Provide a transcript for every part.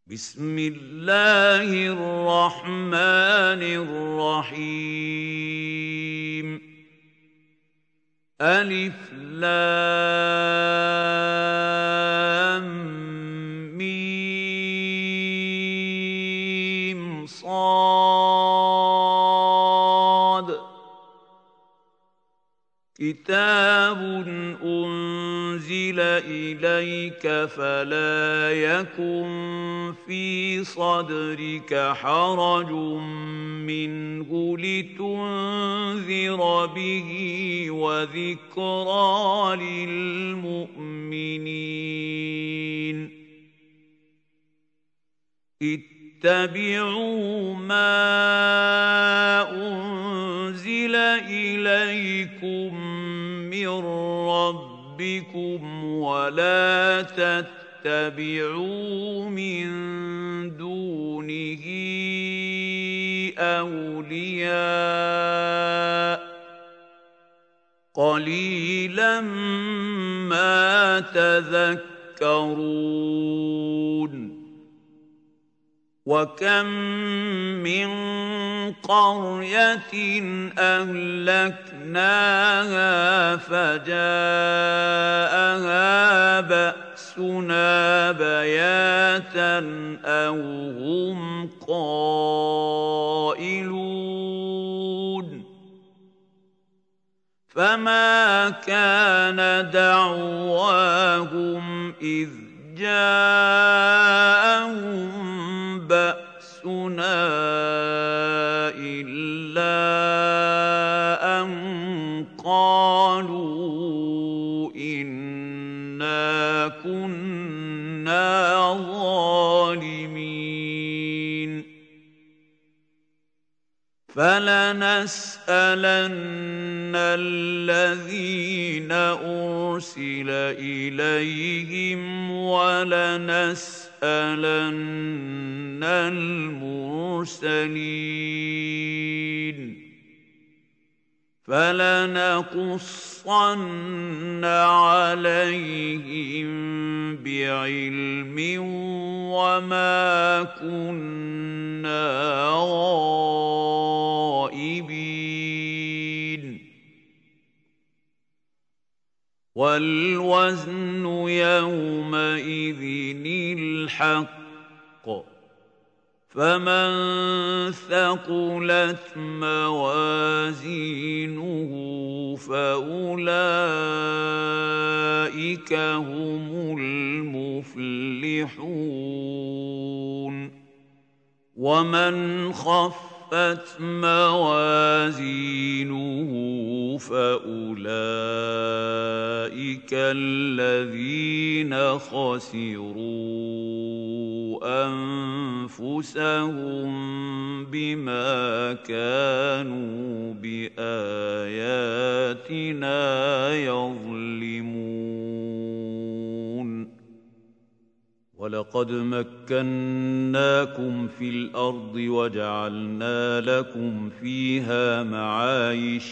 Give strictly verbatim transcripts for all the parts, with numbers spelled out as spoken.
بسم الله الرحمن الرحيم ألف لام ميم صاد كتاب أنزل إليك فلا يكن في صدرك حرج منه لتنذر به وذكرى للمؤمنين اتبعوا ما أنزل إليكم من ربكم ولا تتبعوا من دونه أولياء قليلا ما تذكرون وكم من قرية أهلكناها فجاءها بأسنا بياتا أو هم قائلون فما كان دعواهم إذ جاءهم بأسنا إلا أن قالوا إنا كنا ظالمين فلنسألن الذين أرسل إليهم ولنسألن المرسلين فلنقصن عليهم بعلم وما كنا غائبين والوزن يومئذ الحق فمن ثقلت موازينه فأولئك هم المفلحون ومن خفت موازينه فأولئك الذين خسروا أنفسهم بما كانوا بآياتنا يظلمون ولقد مكناكم في الأرض وجعلنا لكم فيها معايش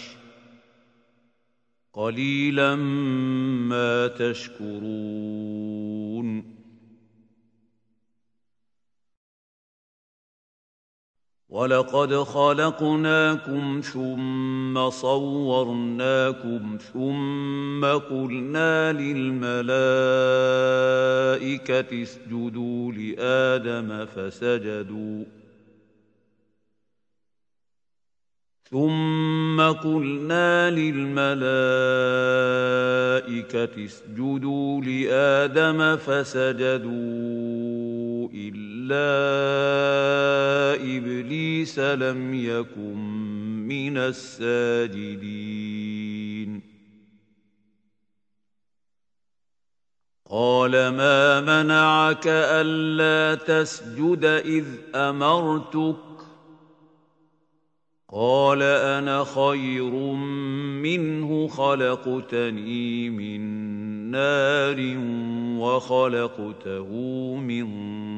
قليلا ما تشكرون ولقد خلقناكم ثم صورناكم ثم قلنا للملائكة اسجدوا لآدم فسجدوا ثم قلنا للملائكة اسجدوا لآدم فسجدوا إلا إبليس لم يكن من الساجدين قال ما منعك ألا تسجد إذ أمرتك قال أنا خير منه خلقتني من نار وخلقته من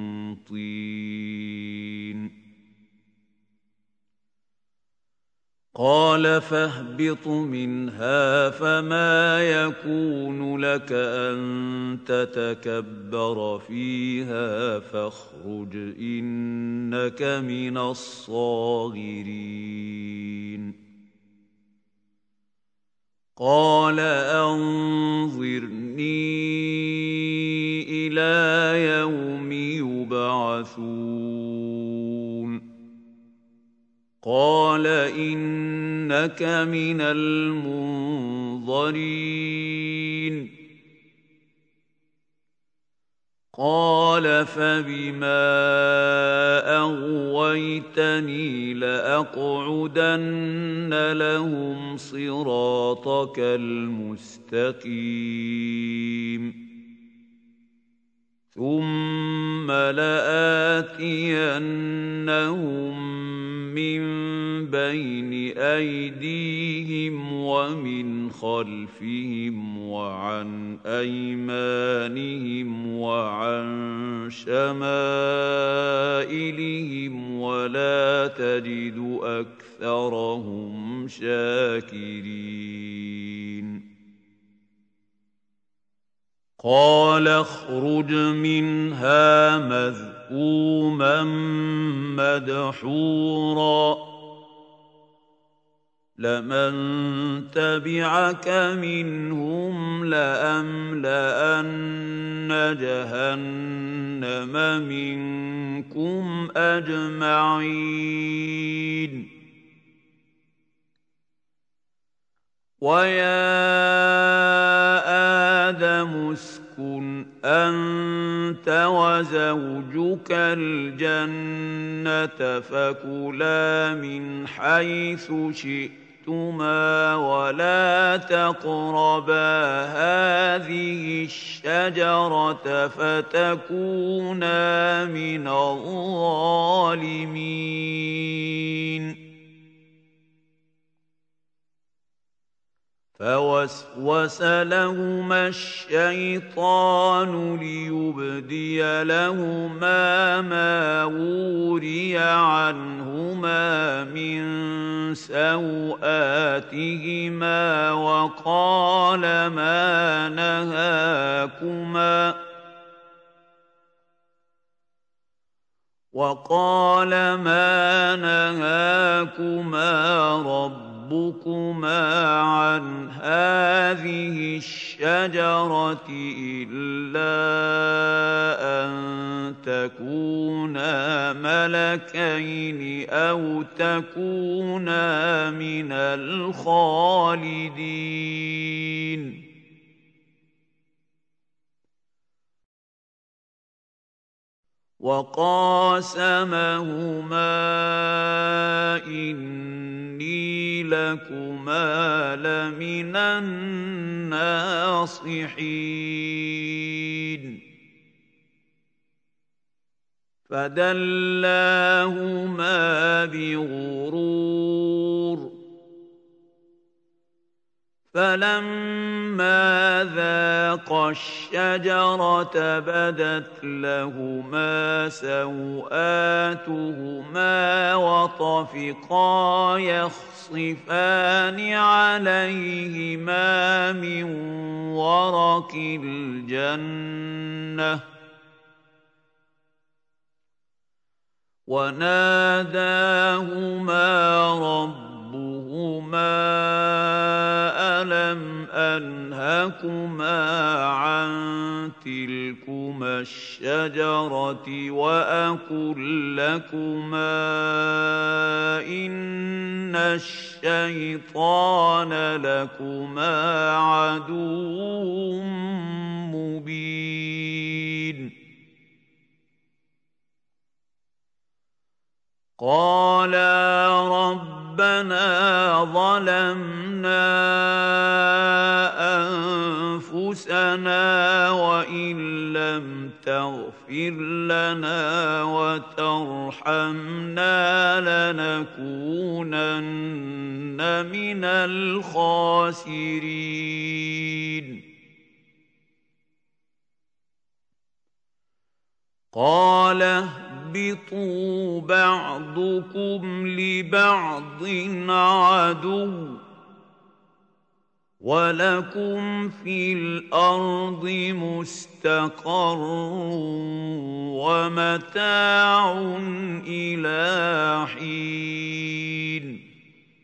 طين قال فاهبط منها فما يكون لك أن تتكبر فيها فاخرج إنك من الصاغرين قال أنظرني إلى يوم يبعثون قال إنك من المنظرين قال فبما أغويتني لأقعدن لهم صراطك المستقيم ثم لآتينهم من بين أيديهم ومن خلفهم وعن أيمانهم وعن شمائلهم ولا تجد أكثرهم شاكرين قال اخرج منها مذءوما مدحورا لمن تبعك منهم لأملأن جهنم منكم أجمعين ويا آدم اسكن أنت وزوجك الجنة فكلا من حيث شئتما ولا تقربا هذه الشجرة فتكونا من الظالمين فوسوس لهما الشيطان ليبدي لهما ما وري عنهما من سوآتهما وقال ما نهاكما وقال ما نهاكما رب ربكما عن هذه الشجرة إلا أن تكونا ملكين أو تكونا من الخالدين وقاسمهما إني لكما لمن الناصحين فدلاهما بغرور فلما ذاقا الشجرة بدت لهما سوآتهما وطفقا يخصفان عليهما من ورق الجنة وناداهما ربهما ألم أنهكما عن تلكما الشجرة وأقل لكما إن الشيطان لكما عدو مبين قالا ربنا ظلمنا أنفسنا وإن لم تغفر لنا وترحمنا لنكونن من الخاسرين قال اهْبِطُوا بَعْضُكُمْ لِبَعْضٍ عَدُوٌّ وَلَكُمْ فِي الْأَرْضِ مُسْتَقَرٌّ وَمَتَاعٌ إِلَىٰ حِينٍ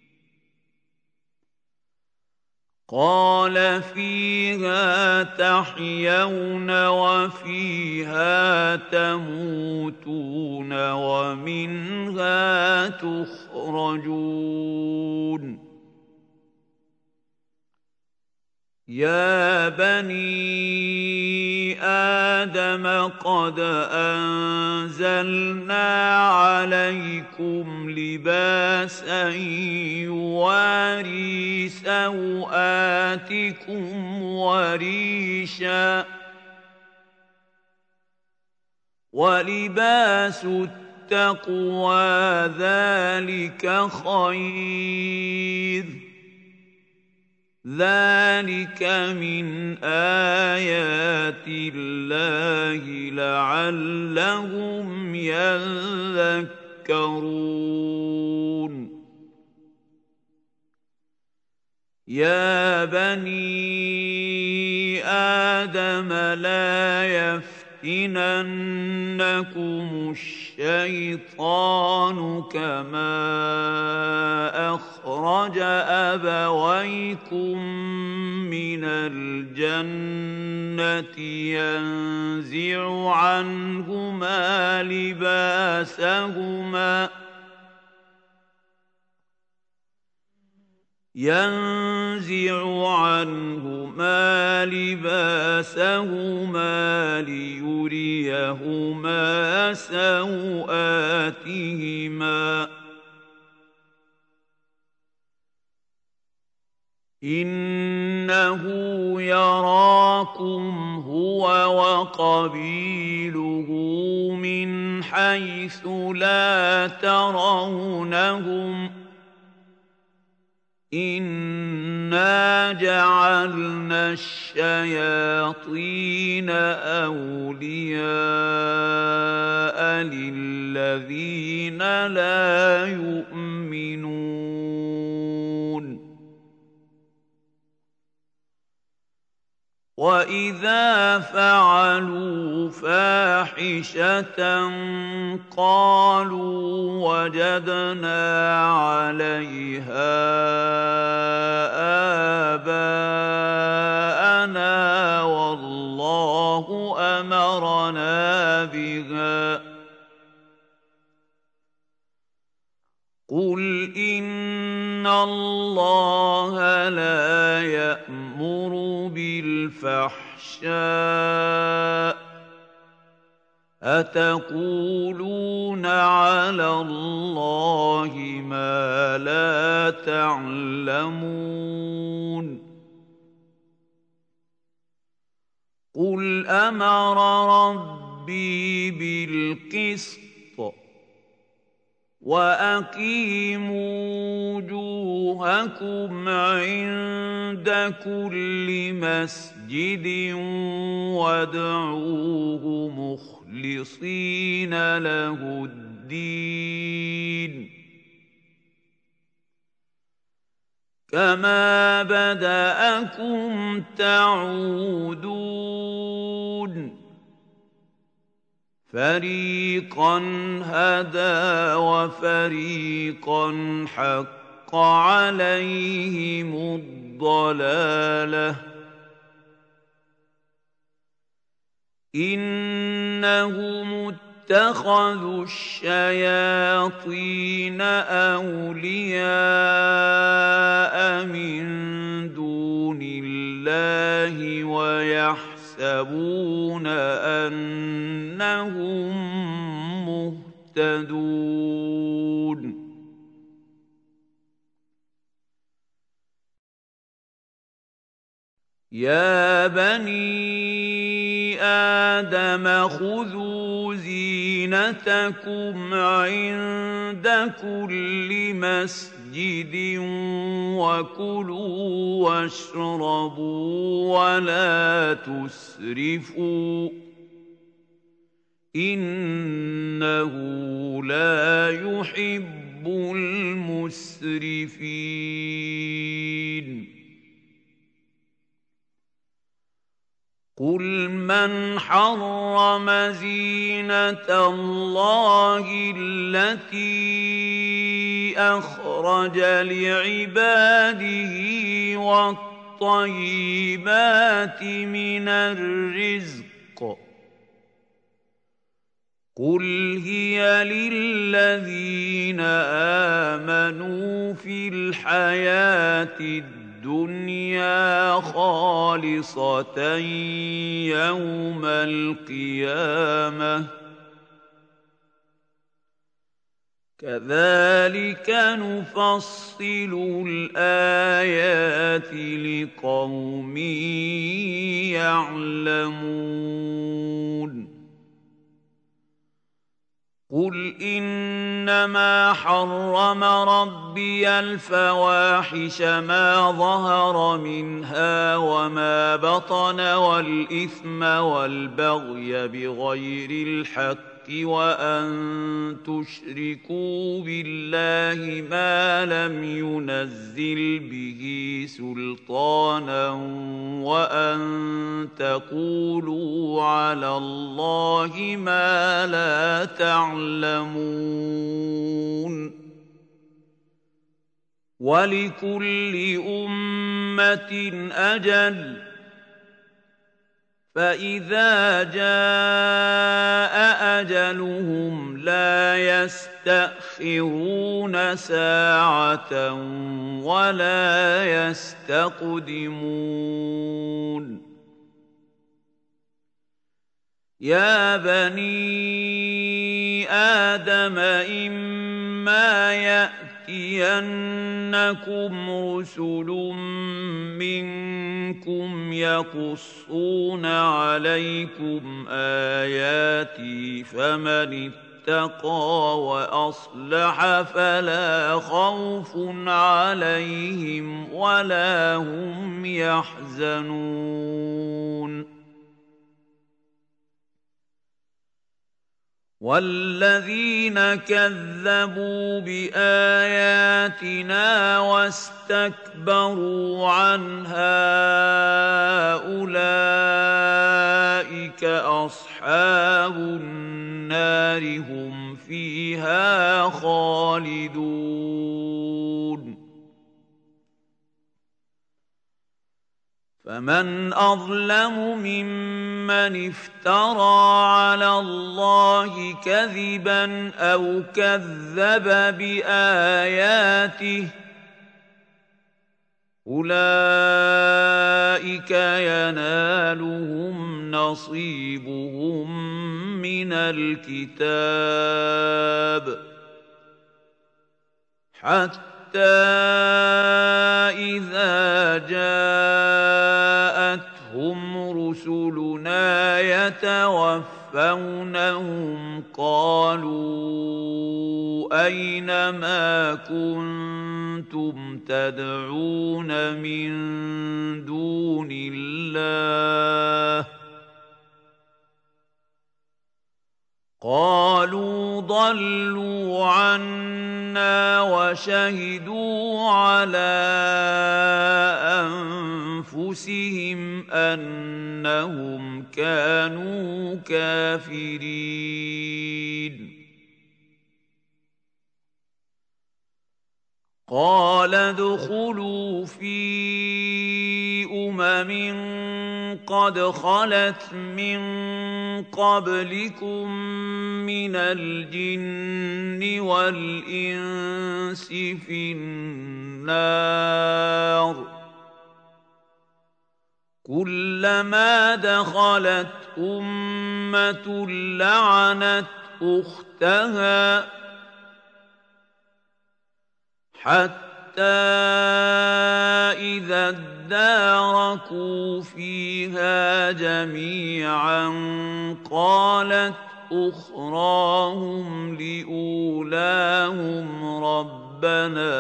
قَالَ فِيهَا تَحْيَوْنَ وَفِيهَا تَمُوتُونَ وَمِنْهَا تُخْرَجُونَ يَا بَنِي آدَمَ قَدْ أَنزَلْنَا عَلَيْكُمْ لِبَاسًا يُوَارِي سَوْآتِكُمْ وَرِيشًا ۖ وَلِبَاسُ التَّقْوَىٰ ذَٰلِكَ خَيْرٌ ۚ ذَٰلِكَ مِنْ آيَاتِ اللَّهِ لَعَلَّهُمْ يَذَّكَّرُونَ يَا بَنِي آدَمَ لَا يَفْتِنَنَّكُمُ الشَّيْطَانُ كَمَا أَخْرَجَ أَبَوَيْكُم مِّنَ الْجَنَّةِ يَنزِعُ عَنْهُمَا لِبَاسَهُمَا يَنزِعُ عَنْهُمَا لِبَاسَهُمَا لِيُرِيَهُمَا سَوْآتِهِمَا إِنَّهُ يَرَاكُمْ هُوَ وَقَبِيلُهُ مِنْ حَيْثُ لَا تَرَوْنَهُمْ ۗ إِنَّا جَعَلْنَا الشَّيَاطِينَ أَوْلِيَاءَ لِلَّذِينَ لَا يُؤْمِنُونَ وَإِذَا فَعَلُوا فَاحِشَةً قَالُوا وَجَدْنَا عَلَيْهَا آبَاءَنَا وَاللَّهُ أَمَرَنَا بِهَا ۗ قُلْ إِنَّ اللَّهَ لَا يَأْمُرُ بِالْفَحْشَاءِ ۖ أَتَقُولُونَ عَلَى اللَّهِ مَا لَا تَعْلَمُونَ قُلْ أَمَرَ رَبِّي بِالْقِسْطِ وَأَقِيمُوا وُجُوهَكُمْ عِندَ كُلِّ مَسْجِدٍ وَادْعُوهُ مُخْلِصِينَ لَهُ الدِّينَ كَمَا بَدَأَكُمْ تَعُودُونَ فَرِيقًا هَدَىٰ وَفَرِيقًا حَقَّ عَلَيْهِمُ الضَّلَالَةُ ۗ إِنَّهُمُ اتَّخَذُوا الشَّيَاطِينَ أَوْلِيَاءَ مِن دُونِ اللَّهِ وَيَحْسَبُونَ يَحْسَبُونَ أَنَّهُم مُّهْتَدُونَ يَا بَنِي آدَمَ خُذُوا زِينَتَكُمْ عِندَ كُلِّ مَسْجِدٍ وَكُلُوا وَاشْرَبُوا وَلَا تُسْرِفُوا إنه لا يحب المسرفين قل من حرم زينة الله التي أخرج لعباده والطيبات من الرزق قل هي للذين آمنوا في الحياة الدنيا خالصة يوم القيامة كذلك نفصل الآيات لقوم يعلمون قل إنما حرم ربي الفواحش ما ظهر منها وما بطن والإثم والبغي بغير الحق وأن تشركوا بالله ما لم ينزل به سلطانا وأن تقولوا على الله ما لا تعلمون ولكل أمة أجل فإذا جاء أجلهم لا يستأخرون ساعة ولا يستقدمون يا بني آدم إما يأتينكم رسل منكم يقصون عليكم آياتي فمن اتقى وأصلح فلا خوف عليهم ولا هم يحزنون والذين كذبوا بآياتنا واستكبروا عنها أولئك أصحاب النار هم فيها خالدون فمن أظلم ممن افترى على الله كذبا أو كذب بآياته أولئك ينالهم نصيبهم من الكتاب حتى حتى إذا جاءتهم رسلنا يتوفونهم قالوا أين ما كنتم تدعون من دون الله قالوا ضلوا عنا وشهدوا على أنفسهم أنهم كانوا كافرين قال ادخلوا في أمم قد خلت من قبلكم من الجن والإنس في النار كلما دخلت أمة لعنت أختها حتى إذا اداركوا فيها جميعا قالت أخراهم لأولاهم ربنا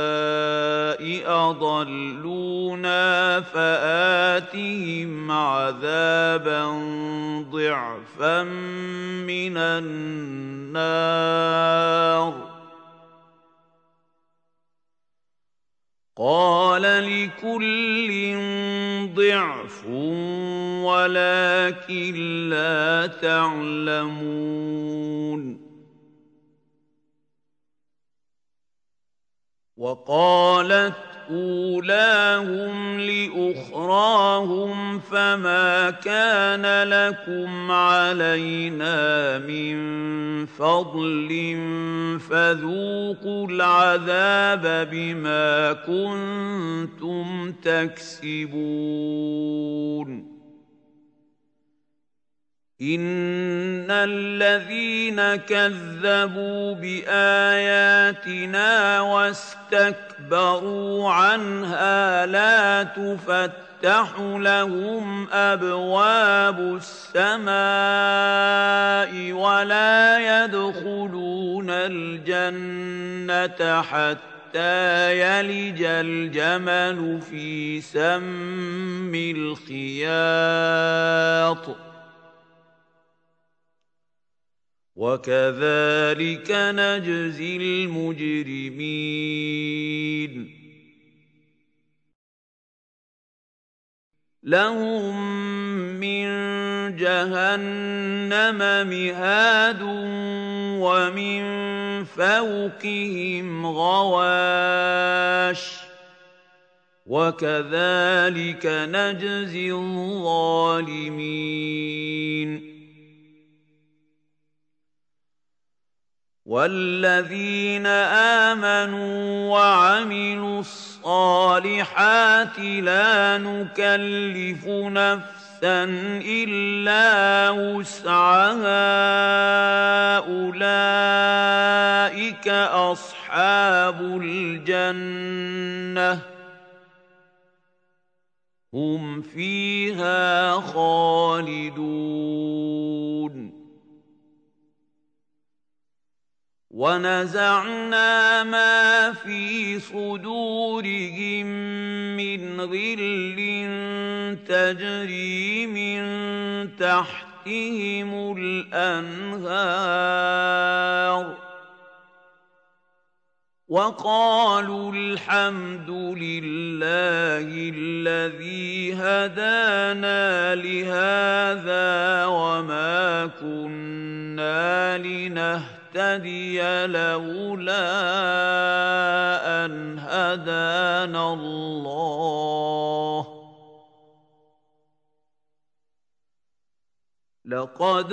هؤلاء أضلونا فآتهم عذابا عذابا ضعفا من النار قال لكل ضعف ولكن لا تعلمون وقالت أولاهم لأخراهم فما كان لكم علينا من فضل فذوقوا العذاب بما كنتم تكسبون إن الذين كذبوا بآياتنا واستكبروا عنها لا تفتح لهم أبواب السماء ولا يدخلون الجنة حتى يلج الجمل في سم الخياط وكذلك نجزي المجرمين لهم من جهنم مهاد ومن فوقهم غواش وكذلك نجزي الظالمين والذين آمنوا وعملوا الصالحات لا نكلف نفسا إلا وسعها أولئك أصحاب الجنة هم فيها خالدون ونزعنا ما في صدورهم من غل تجري من تحتهم الأنهار وقالوا الحمد لله الذي هدانا لهذا وما كنا لنهتدي تهتدي لولا أن هدانا الله لقد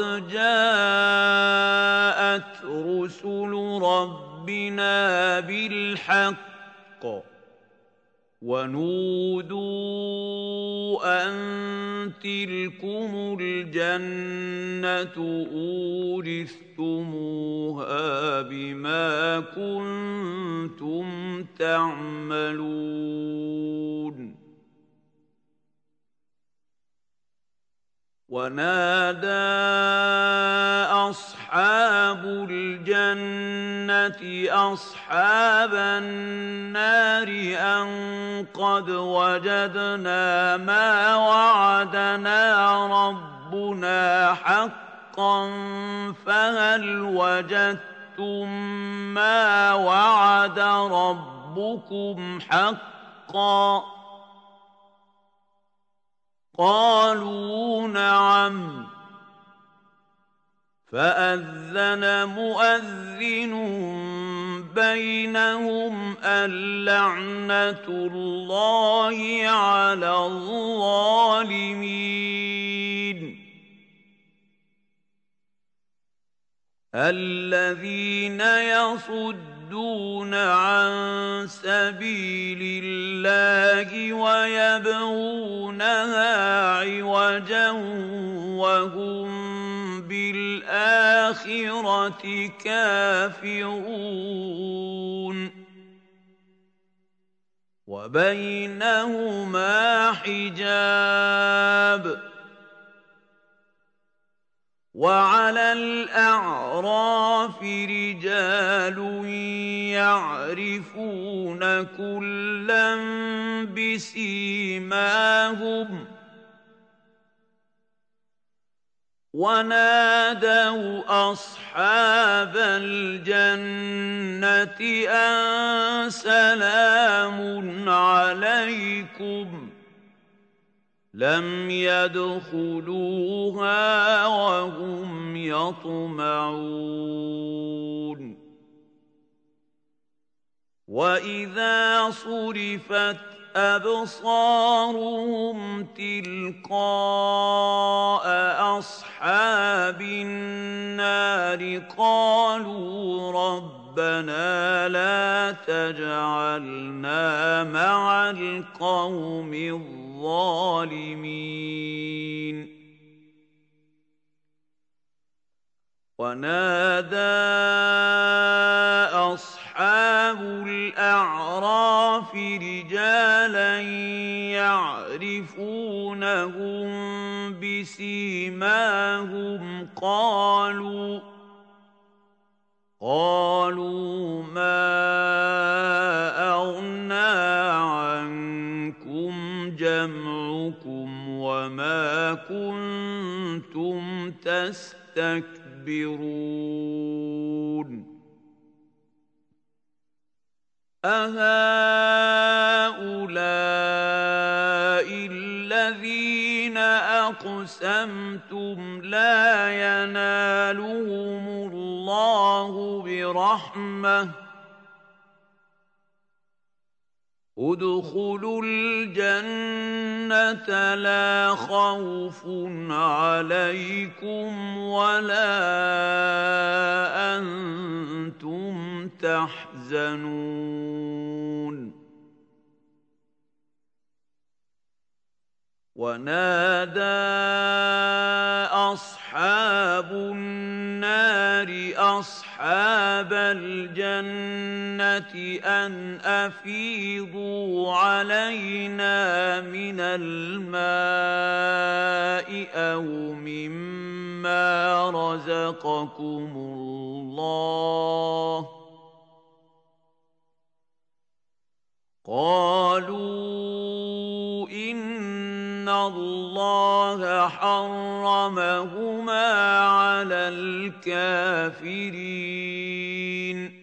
جاءت رسل ربنا بالحق ونودوا أن تلكم الجنة أورثتموها بما كنتم تعملون ونادى أصحاب الجنة أصحاب النار أن قد وجدنا ما وعدنا ربنا حقا فهل وجدتم ما وعد ربكم حقا قالوا نعم فأذن مؤذن بينهم اللعنة الله على الظالمين الذين يصدون عن سبيل الله ويبغونها عوجا وهم بالآخرة كافرون وبينهما حجاب وعلى الأعراف رجال يعرفون كلا بسيماهم ونادوا أصحاب الجنة أن سلام عليكم لم يدخلوها وهم يطمعون وإذا صرفت أبصارهم تلقاء أصحاب النار قالوا ربنا لا تجعلنا مع القوم الظالمين ونادى أصحاب الأعراف رجالا يعرفونهم بسيماهم قالوا قالوا ما أغنى عنكم جمعكم وما كنتم تستكبرون أهؤلاء الذين أقسمتم لا ينالهم الله برحمة ادخلوا الجنة لا خوف عليكم ولا أنتم تحزنون ونادى أصحاب النار أصحاب الجنة أن أفيضوا علينا من الماء أو مما رزقكم الله قالوا إن الله حرمهما على الكافرين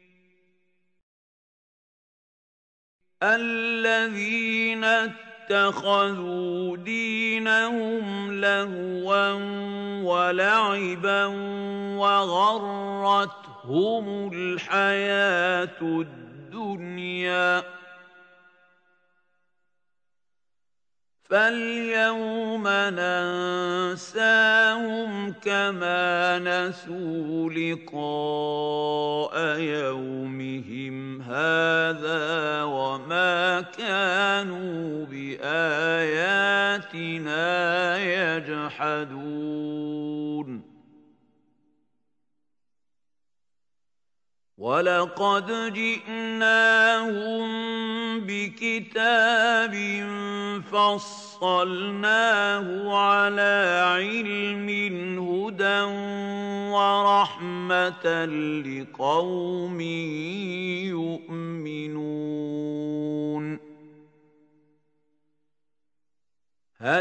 الذين اتخذوا دينهم لهوا ولعبا وغرتهم الحياة الدنيا فاليوم ننساهم كما نسوا لقاء يومهم هذا وما كانوا بآياتنا يجحدون ولقد جئناهم بكتاب فصلناه على علم هدى ورحمة لقوم يؤمنون هل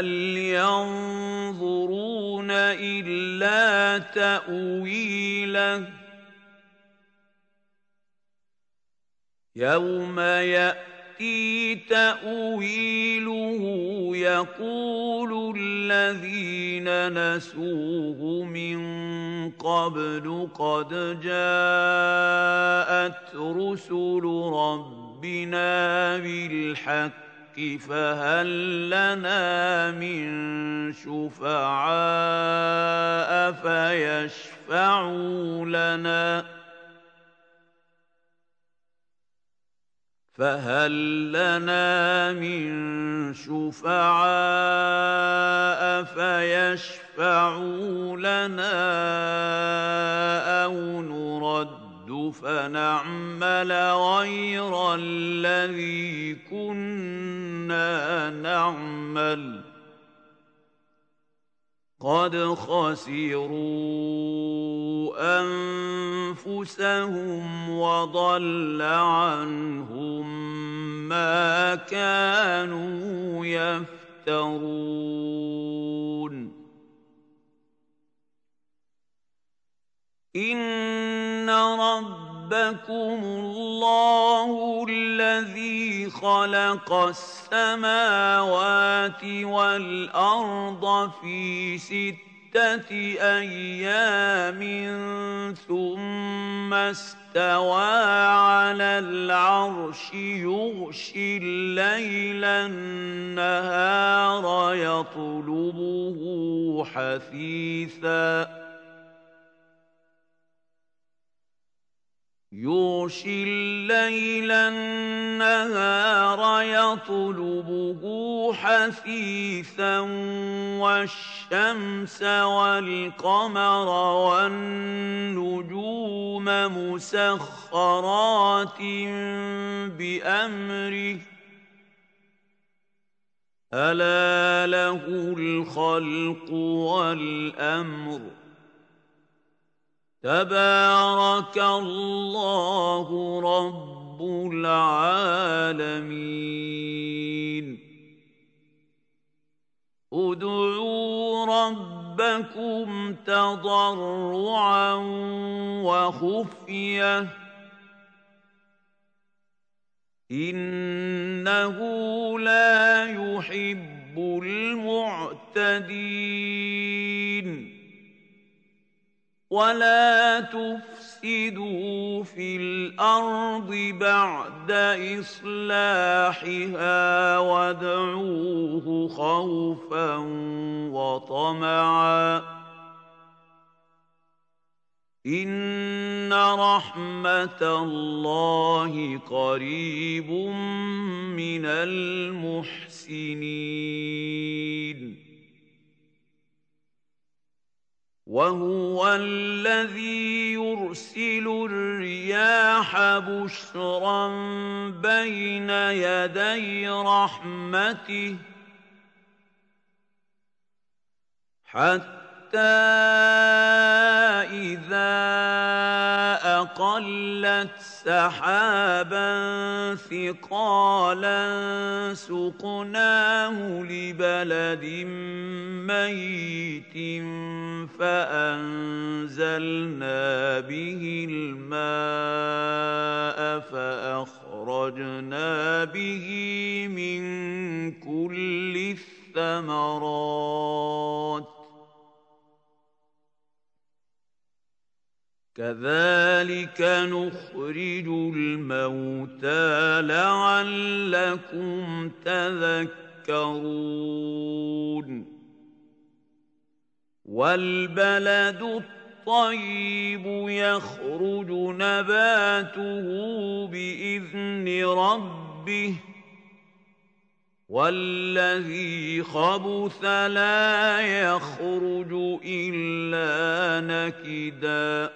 ينظرون إلا تأويله يوم يأتي تأويله يقول الذين نسوه من قبل قد جاءت رسل ربنا بالحق فهل لنا من شفعاء فيشفعوا لنا فهل لنا من شفعاء فيشفعوا لنا أو نرد فنعمل غير الذي كنا نعمل قد خسروا أنفسهم وضل عنهم ما كانوا يفترون إن ربكم الله الذي خلق السماوات والأرض في ستة أيام ثم استوى على العرش يغشي الليل النهار يطلبه حثيثا يغشي الليل النهار يطلبه حثيثا والشمس والقمر والنجوم مسخرات بأمره ألا له الخلق والأمر تبارك الله رب العالمين ادعوا ربكم تضرعا وخفية إنه لا يحب المعتدين ولا تفسدوا في الأرض بعد إصلاحها وادعوه خوفا وطمعا إن رحمة الله قريب من المحسنين وهو الذي يرسل الرياح بشرا بين يدي رحمته حتى إذا أقلت سحابا ثقالا سقناه لبلد ميت فأنزلنا به الماء فأخرجنا به من كل الثمرات كذلك نخرج الموتى لعلكم تذكرون والبلد الطيب يخرج نباته بإذن ربه والذي خبث لا يخرج إلا نكدا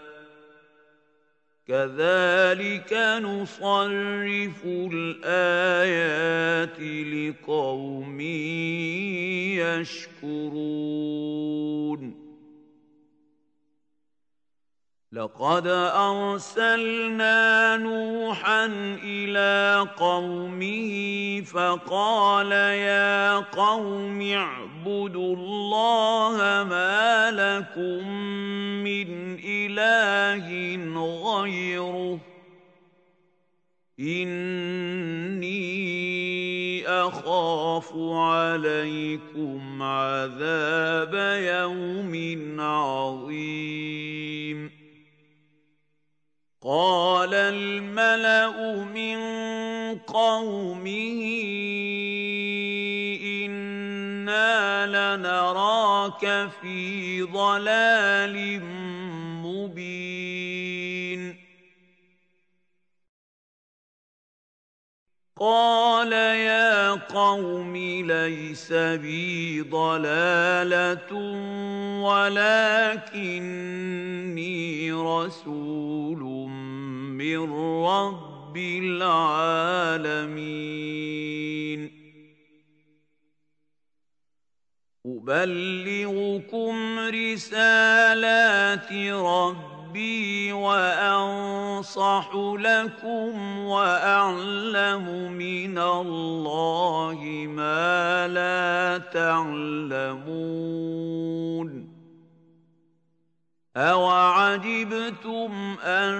كذلك نصرف الآيات لقوم يشكرون لقد أرسلنا نوحا إلى قومه فقال يا قوم اعبدوا الله ما لكم من إله غيره إني أخاف عليكم عذاب يوم عظيم قال الملأ من قومه إنا لنراك في ضلال مبين قال يا قوم ليس بي ضلالة ولكني رسول من رب العالمين أبلغكم رسالات ربي وأنصح لكم وأعلم من الله ما لا تعلمون أَوَعَجِبْتُمْ أَن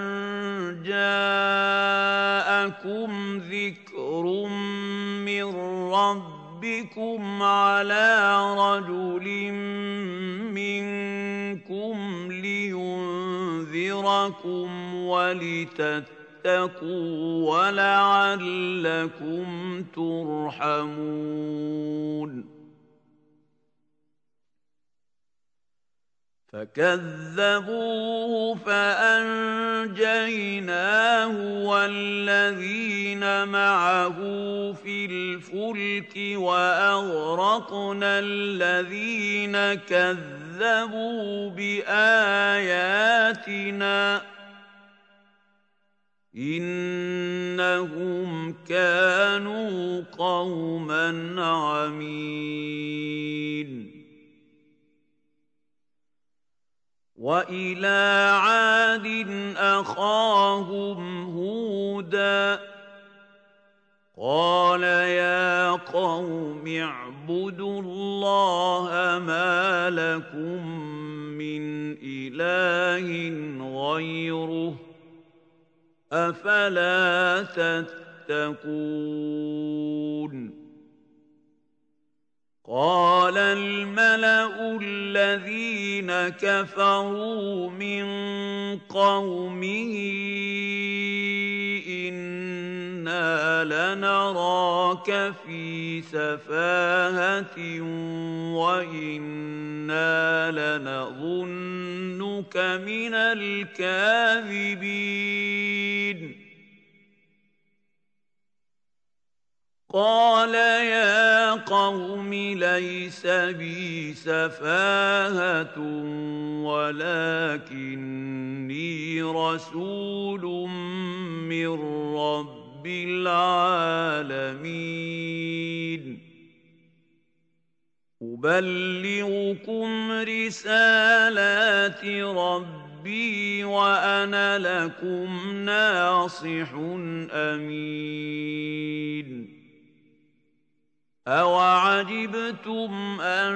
جَاءَكُمْ ذِكْرٌ مِّن رَّبِّكُمْ عَلَىٰ رَجُلٍ مِّنكُمْ لِيُنذِرَكُمْ وَلِتَتَّقُوا وَلَعَلَّكُمْ تُرْحَمُونَ فَكَذَّبُوهُ فَأَنجَيْنَاهُ وَالَّذِينَ مَعَهُ فِي الْفُلْكِ وَأَغْرَقْنَا الَّذِينَ كَذَّبُوا بِآيَاتِنَا ۚ إِنَّهُمْ كَانُوا قَوْمًا عَمِينَ وَإِلَىٰ عَادٍ أَخَاهُمْ هُودًا ۚ قَالَ يَا قَوْمِ اعْبُدُوا اللَّهَ مَا لَكُم مِّنْ إِلَٰهٍ غَيْرُهُ ۖ أَفَلَا تَتَّقُونَ قَالَ الْمَلَأُ الَّذِينَ كَفَرُوا مِن قَوْمِهِ إِنَّا لَنَرَاكَ فِي سَفَاهَةٍ وَإِنَّا لَنَظُنُّكَ مِنَ الْكَاذِبِينَ قَالَ يَا قَوْمِ لَيْسَ بِي سَفَاهَةٌ وَلَٰكِنِّي رَسُولٌ مِّن رَّبِّ الْعَالَمِينَ أُبَلِّغُكُمْ رِسَالَاتِ رَبِّي وَأَنَا لَكُمْ نَاصِحٌ أَمِينٌ أَوَعَجِبْتُمْ أَن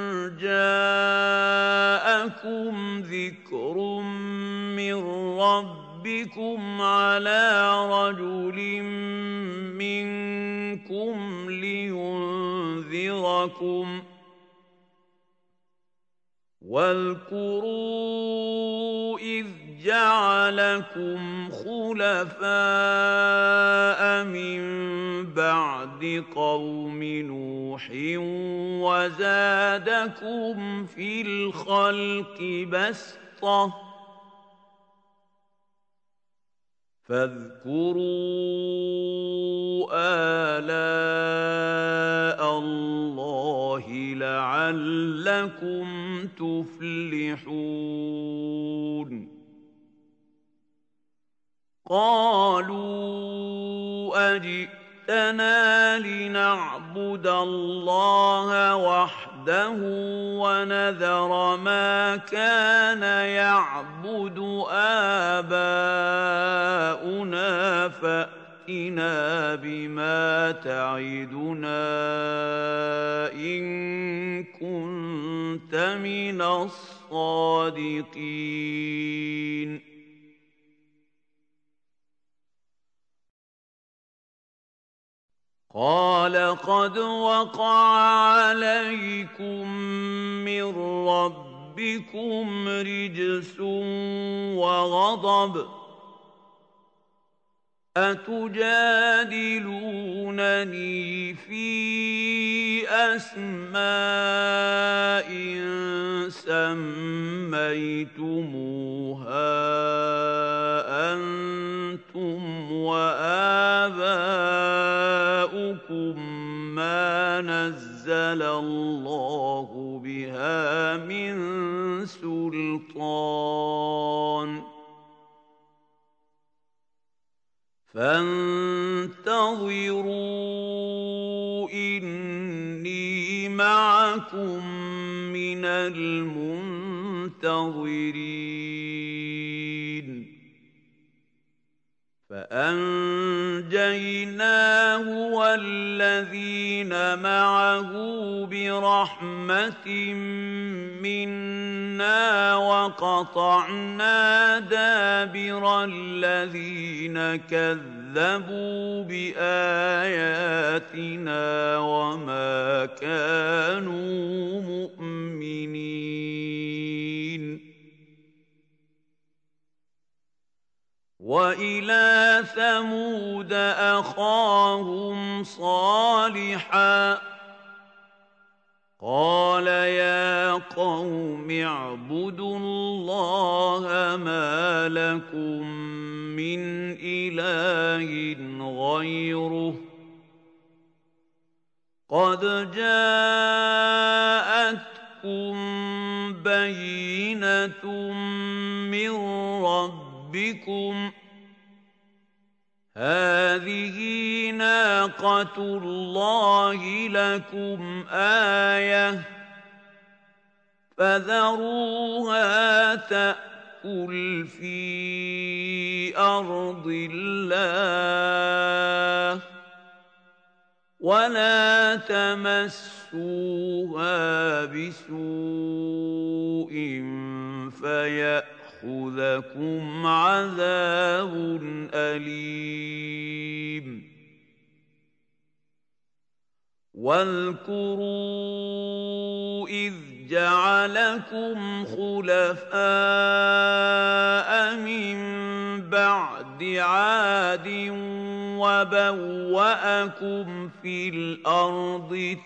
جَاءَكُمْ ذِكْرٌ مِّن رَّبِّكُمْ عَلَىٰ رَجُلٍ مِّنكُمْ لِيُنذِرَكُمْ ۖ وَاذْكُرُوا إِذْ جَعَلَكُمْ خُلَفَاءَ مِن بَعْدِ قَوْمِ نُوحٍ وَزَادَكُمْ فِي الْخَلْقِ بَسْطَةً ۖ فاذكروا آلاء الله لعلكم تفلحون قالوا أجئتنا لنعبد الله وحده ونذر ما كان يعبد آباؤنا فأتنا بما تعدنا إن كنت من الصادقين قال قد وقع عليكم من ربكم رجس وغضب أتجادلونني في أسماء سميتموها أنتم وآباؤكم ما نزل الله بها من سلطان فانتظروا إني معكم من المنتظرين فأنجيناه والذين معه برحمة منا وقطعنا دابر الذين كذبوا بآياتنا وما كانوا مؤمنين. وإلى ثمود أخاهم صالحا قال يا قوم اعبدوا الله ما لكم من إله غيره قد جاءتكم بينة من ربكم هذه ناقة الله لكم آية فذروها تأكل في أرض الله ولا تمسوها بسوء فيأخذكم عذاب أليم. واذكروا إذ جعلكم خلفاء من بعد عاد وبوأكم في الأرض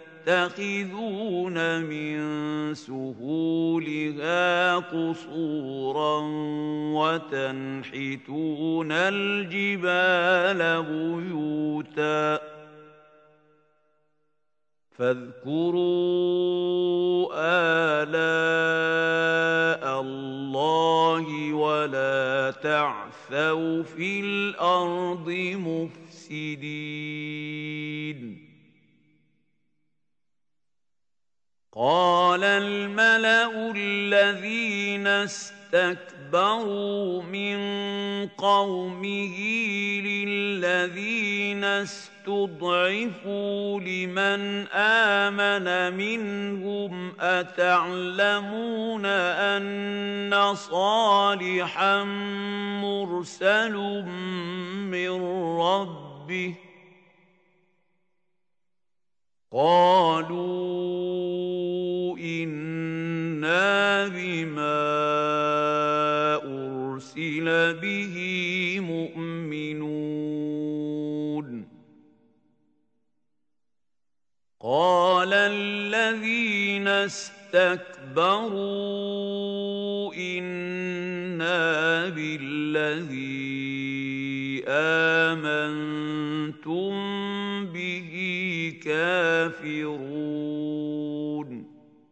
تتخذون من سهولها قصورا وتنحتون الجبال بيوتا فاذكروا آلاء الله ولا تعثوا في الأرض مفسدين. قال الملأ الذين استكبروا من قومه للذين استضعفوا لمن آمن منهم أتعلمون أن صالحا مرسل من ربه قالوا إنا بما أرسل به مؤمنون. قال الذين استكبروا إنا بالذي آمنتم به كافرون.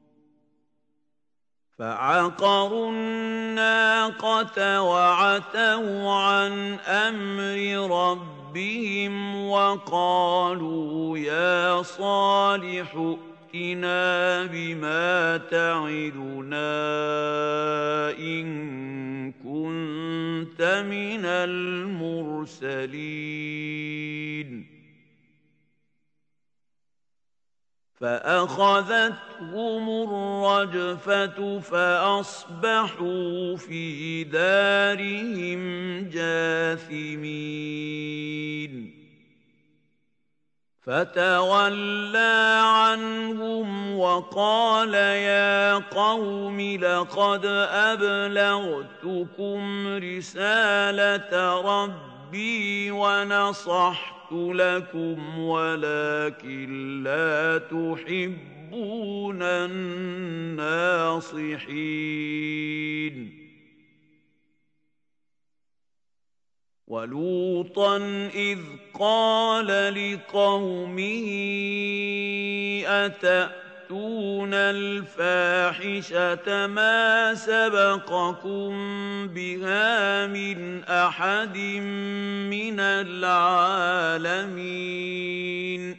فعقروا الناقة وعتوا عن أمر ربهم وقالوا يا صالح ائتنا بما تعدنا إن كنت من المرسلين. فأخذتهم الرجفة فأصبحوا في دارهم جاثمين. فتولى عنهم وقال يا قوم لقد أبلغتكم رسالة ربي ونصحت لكم ولكن لا تحبون الناصحين. ولوطا إذ قال لقومه أتأتون الفاحشة ما سبقكم بها من أحد من العالمين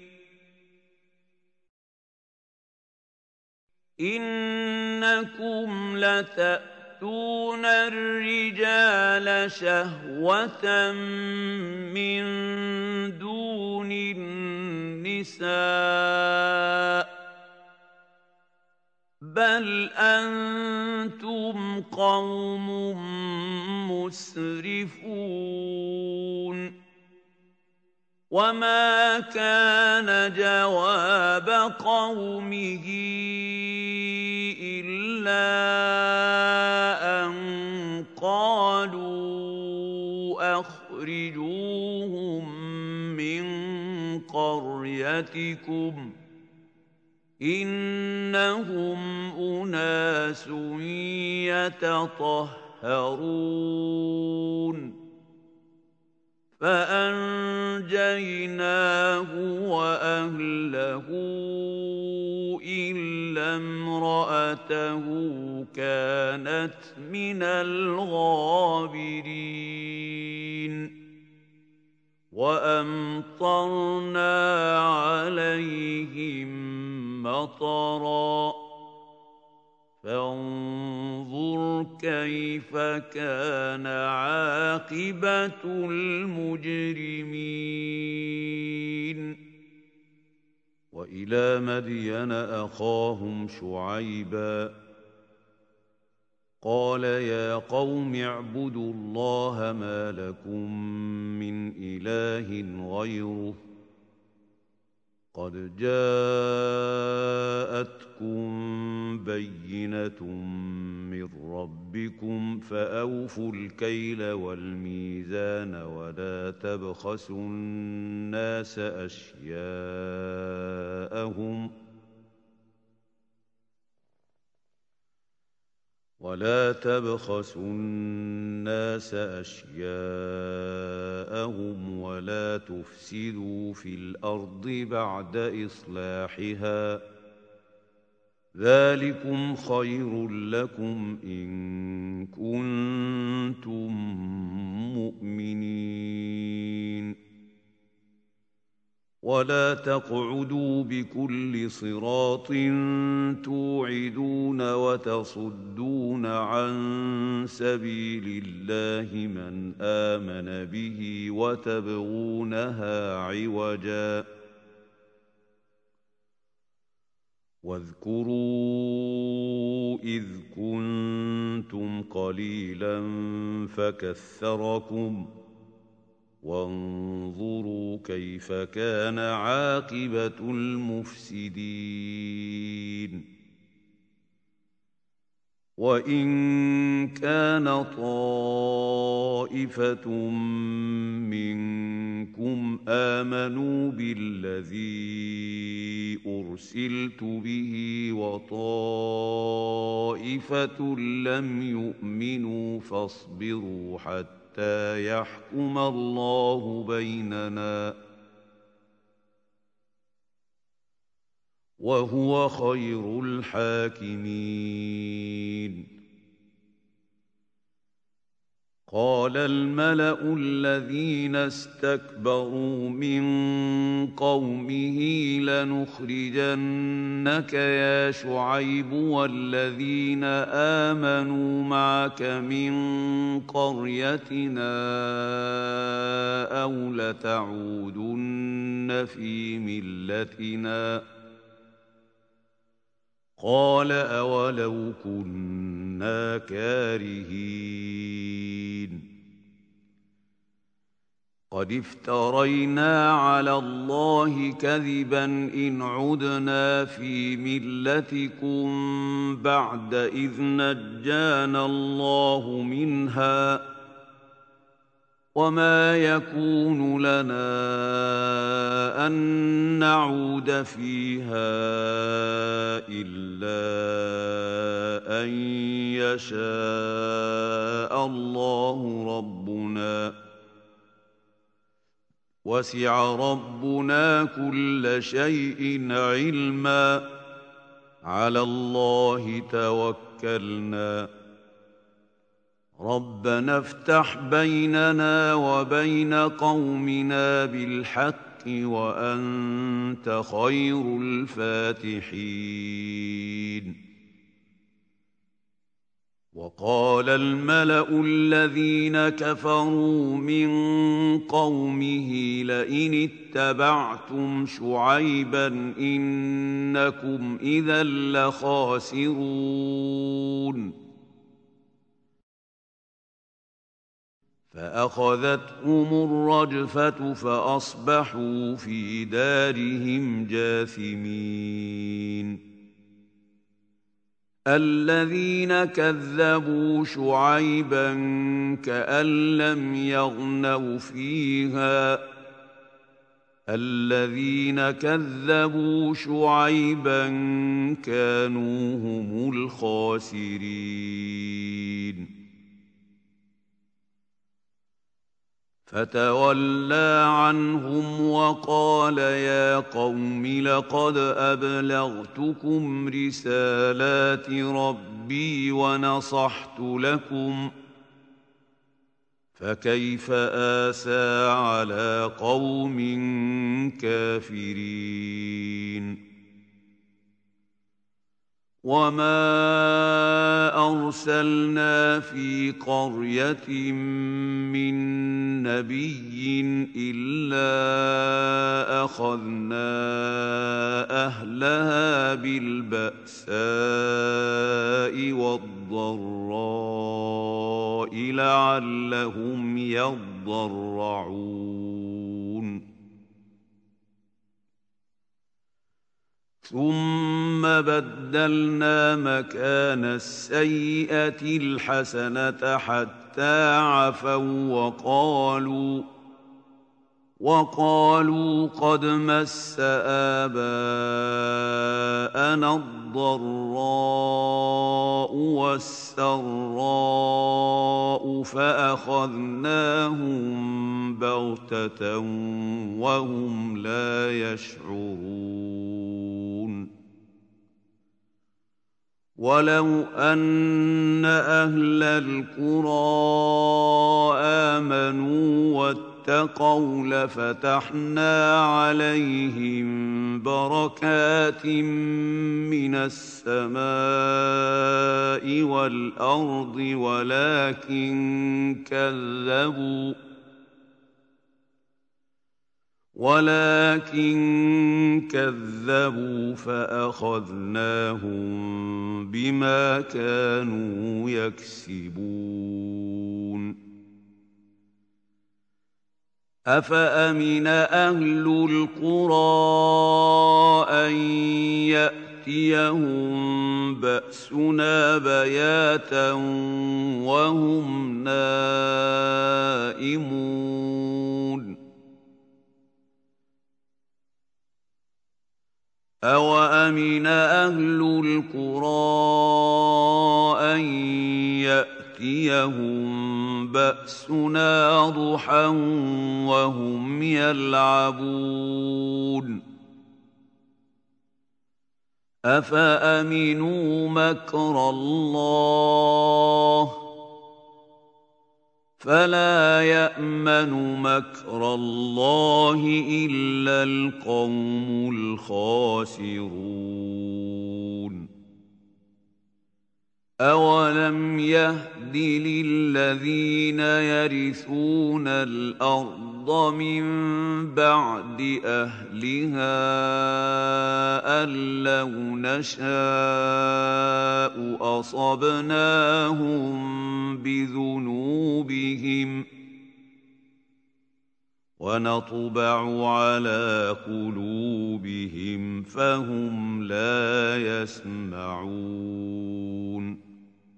إنكم لتأتون تأتون الرجال شهوة من دون النساء بل أنتم قوم مسرفون وما كان جواب قومه إلا أن قالوا أخرجوهم من قريتكم إنهم أناس يتطهرون فأنجيناه وأهله إلا امرأته كانت من الغابرين وأمطرنا عليهم مطرا فانظر كيف كان عاقبة المجرمين وإلى مدين أخاهم شعيبا قال يا قوم اعبدوا الله ما لكم من إله غيره قد جاءتكم بينة من ربكم فأوفوا الكيل والميزان ولا تبخسوا الناس أشياءهم ولا تبخسوا الناس أشياءهم ولا تفسدوا في الأرض بعد إصلاحها ذلكم خير لكم إن كنتم مؤمنين ولا تقعدوا بكل صراط توعدون وتصدون عن سبيل الله من آمن به وتبغونها عوجا واذكروا إذ كنتم قليلا فكثركم وانظروا كيف كان عاقبة المفسدين وإن كان طائفة منكم آمنوا بالذي أرسلت به وطائفة لم يؤمنوا فاصبروا حتى حتى يحكم الله بيننا وهو خير الحاكمين قال الملأ الذين استكبروا من قومه لنخرجنك يا شعيب والذين آمنوا معك من قريتنا أو لتعودن في ملتنا قال أولو كنا كارهين قد افترينا على الله كذبا إن عدنا في ملتكم بعد إذ نجانا الله منها وما يكون لنا أن نعود فيها إلا أن يشاء الله ربنا وسع ربنا كل شيء علما على الله توكلنا ربنا افتح بيننا وبين قومنا بالحق وأنت خير الفاتحين وقال الملأ الذين كفروا من قومه لئن اتبعتم شعيبا إنكم إذا لخاسرون فأخذتهم الرجفة فأصبحوا في دارهم جاثمين الذين كذبوا شعيبا كأن لم يغنوا فيها الذين كذبوا شعيبا كانوا هم الخاسرين فتولى عنهم وقال يا قوم لقد أبلغتكم رسالات ربي ونصحت لكم فكيف آسى على قوم كافرين وما أرسلنا في قرية من نبي إلا أخذنا أهلها بالبأساء والضراء لعلهم يضرعون ثم بدلنا مكان السيئة الحسنة حتى عفوا وقالوا وقالوا قد مس آباءنا الضراء والسراء فأخذناهم بغتة وهم لا يشعرون ولو أن أهل القرى آمنوا واتقوا لفتحنا عليهم بركات من السماء والأرض ولكن كذبوا ولكن كذبوا فأخذناهم بما كانوا يكسبون أفأمن أهل القرى أن يأتيهم بأسنا بياتا وهم نائمون أوأمن أهل القرى أن يأتيهم بأسنا ضحى وهم يلعبون أفأمنوا مكر الله فلا يأمن مكر الله إلا القوم الخاسرون أولم يهد للذين يرثون الأرض من بعد أهلها أن لو نشاء أصبناهم بذنوبهم ونطبع على قلوبهم فهم لا يسمعون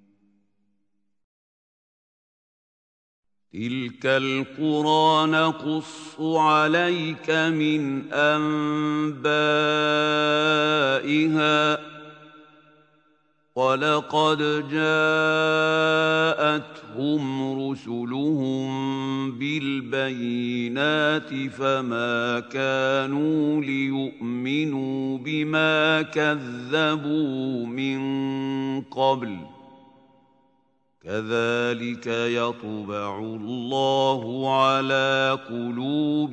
تلك القرى نقص عليك من أنبائها ولقد جاءتهم رسلهم بالبينات فما كانوا ليؤمنوا بما كذبوا من قبل كذلك يطبع الله على قلوب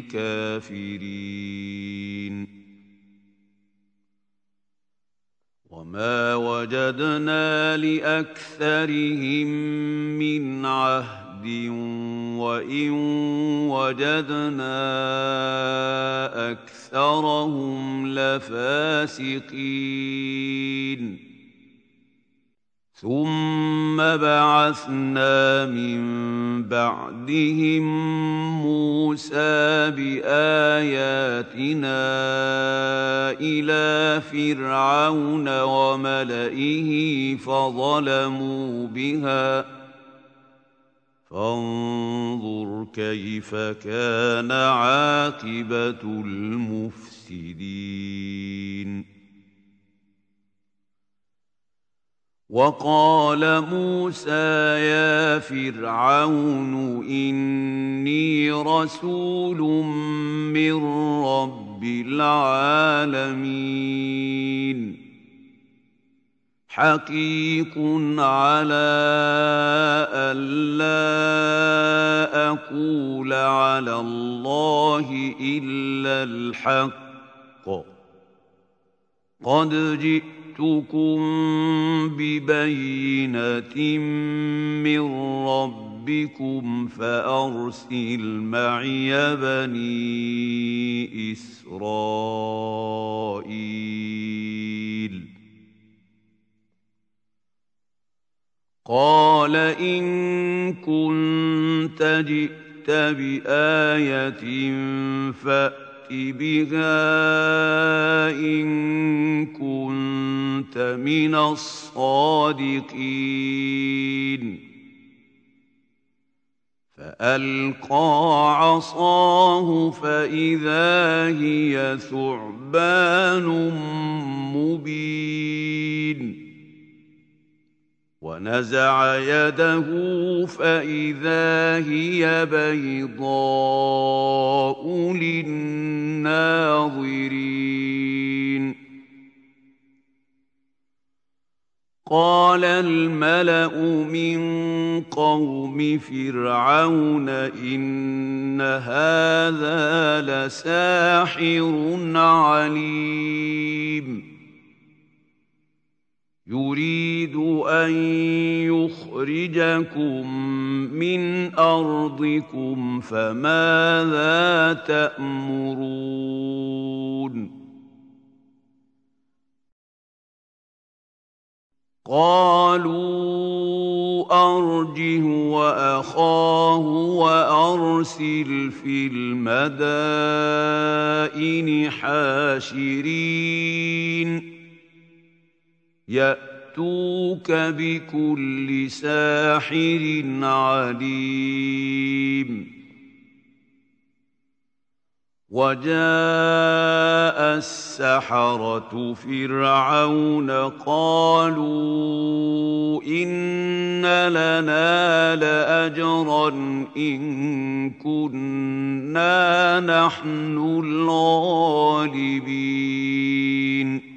الكافرين وما وجدنا لأكثرهم من عهد وإن وجدنا أكثرهم لفاسقين ثم بعثنا من بعدهم موسى بآياتنا إلى فرعون وملئه فظلموا بها فانظر كيف كان عاقبة المفسدين. وقال موسى يا فرعون إني رسول من رب العالمين حقيق على ألا أقول على الله إلا الحق قد جئتكم ببينة من ربكم فأرسل معي بني إسرائيل. قال إن كنت جئت بآية فأت بها إن كنت من الصادقين. فألقى عصاه فإذا هي ثعبان مبين ونزع يده فإذا هي بيضاء للناظرين. قال الملأ من قوم فرعون إن هذا لساحر عليم يريد أن يخرجكم من أرضكم فماذا تأمرون؟ قالوا أرجه وأخاه وأرسل في المدائن حاشرين يأتوك بكل ساحر عليم. وجاء السحرة فرعون قالوا إن لنا لأجرا إن كنا نحن الغالبين.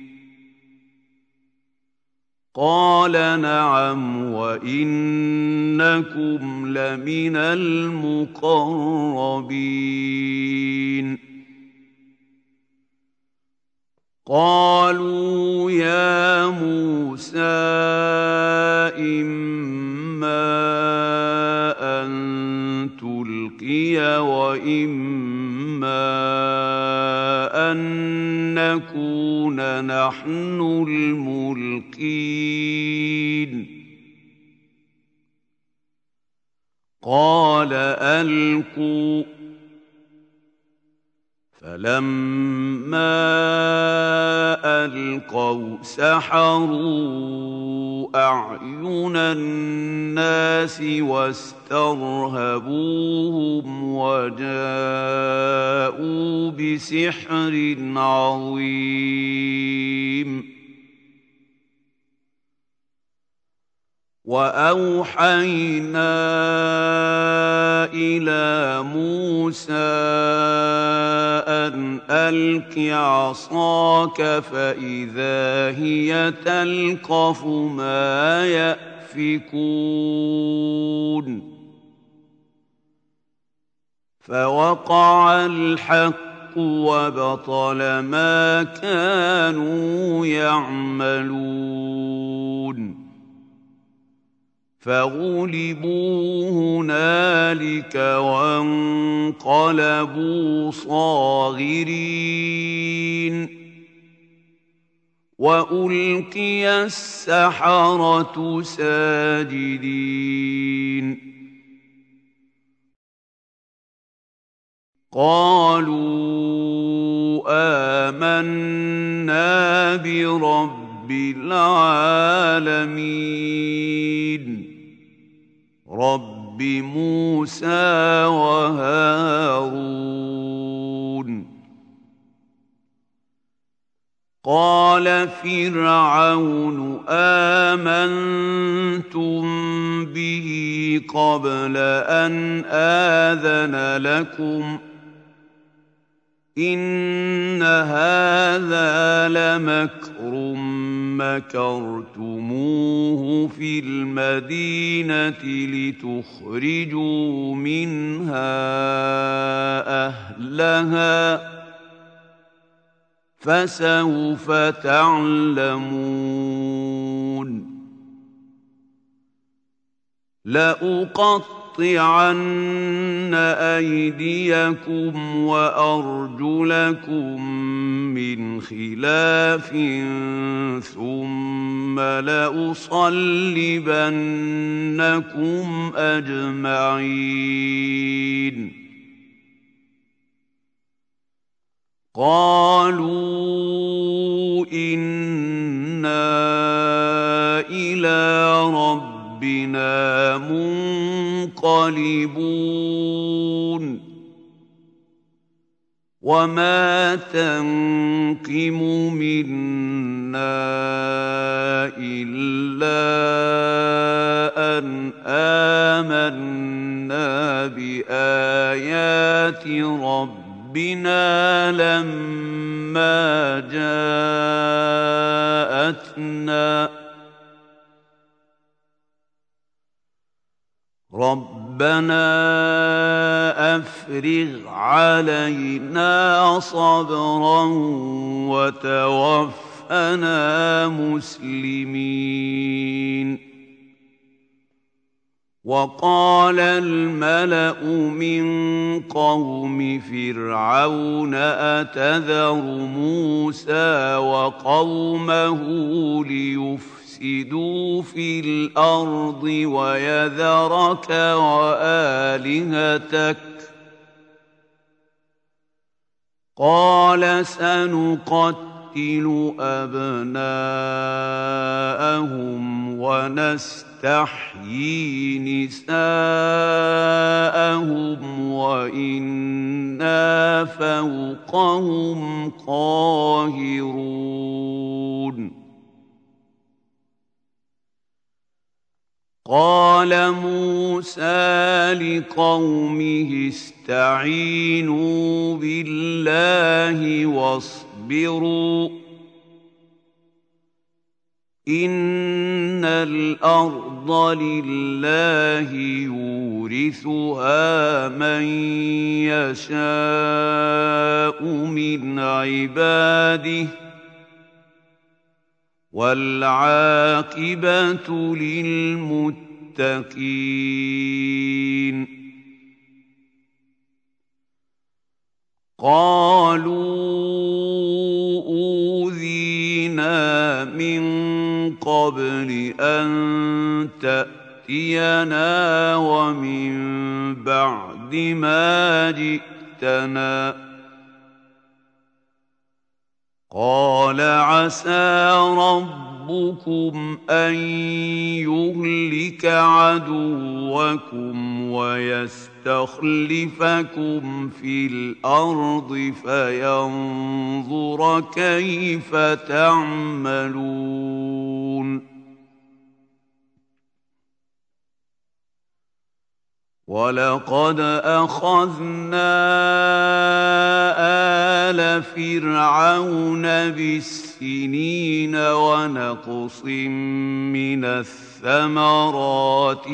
قال نعم وإنكم لمن المقربين. قالوا يا موسى إما أن تلقي وإما أن نكون نحن الملقين. قال ألقوا فلما ألقوا سحروا أعين الناس واسترهبوهم وجاءوا بسحر عظيم. وأوحينا إلى موسى أن ألق عصاك فإذا هي تلقف ما يأفكون. فوقع الحق وبطل ما كانوا يعملون فغلبوا هنالك وانقلبوا صاغرين وألقي السحرة ساجدين قالوا آمنا برب العالمين رب موسى وهارون قال فرعون آمنتم به قبل أن آذن لكم إن هذا لمكر مكرتموه في المدينة لتخرجوا منها أهلها فسوف تعلمون لأقطعن أيديكم وأرجلكم من خلاف ثم لأصلبنكم أجمعين قالوا إنا إلى ربنا منقلبون وما تنقم منا إلا أن آمنا بآيات ربنا ربنا لما جاءتنا ربنا أفرغ علينا صبرا وتوفنا مسلمين وقال الملأ من قوم فرعون أتذر موسى وقومه ليفسدوا في الأرض ويذرك وآلهتك قال سنقتل أبناءهم ونستحيي نساءهم وإنا فوقهم قاهرون قال موسى لقومه استعينوا بالله واصبروا إن الأرض لله يورثها من يشاء من عباده والعاقبة للمتقين قالوا أوذينا من قبل أن تأتينا ومن بعد ما جئتنا قال عسى ربكم أن يهلك عدوكم ويستخلفكم في الأرض فينظر كيف تعملون ولقد أخذنا آل فرعون بالسنين ونقص من الثمرات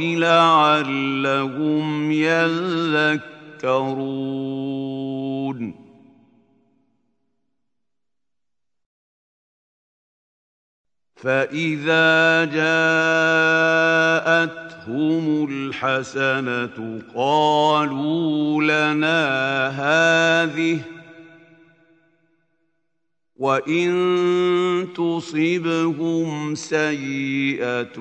لعلهم يذكرون فإذا جاءتهم الحسنة قالوا لنا هذه وإن تصبهم سيئة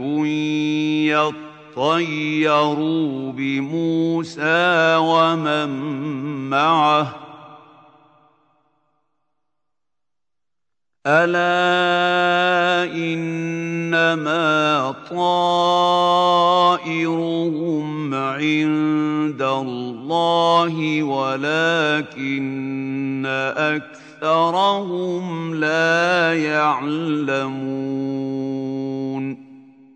يطيروا بموسى ومن معه ألا إنما طائرهم عند الله ولكن أكثرهم لا يعلمون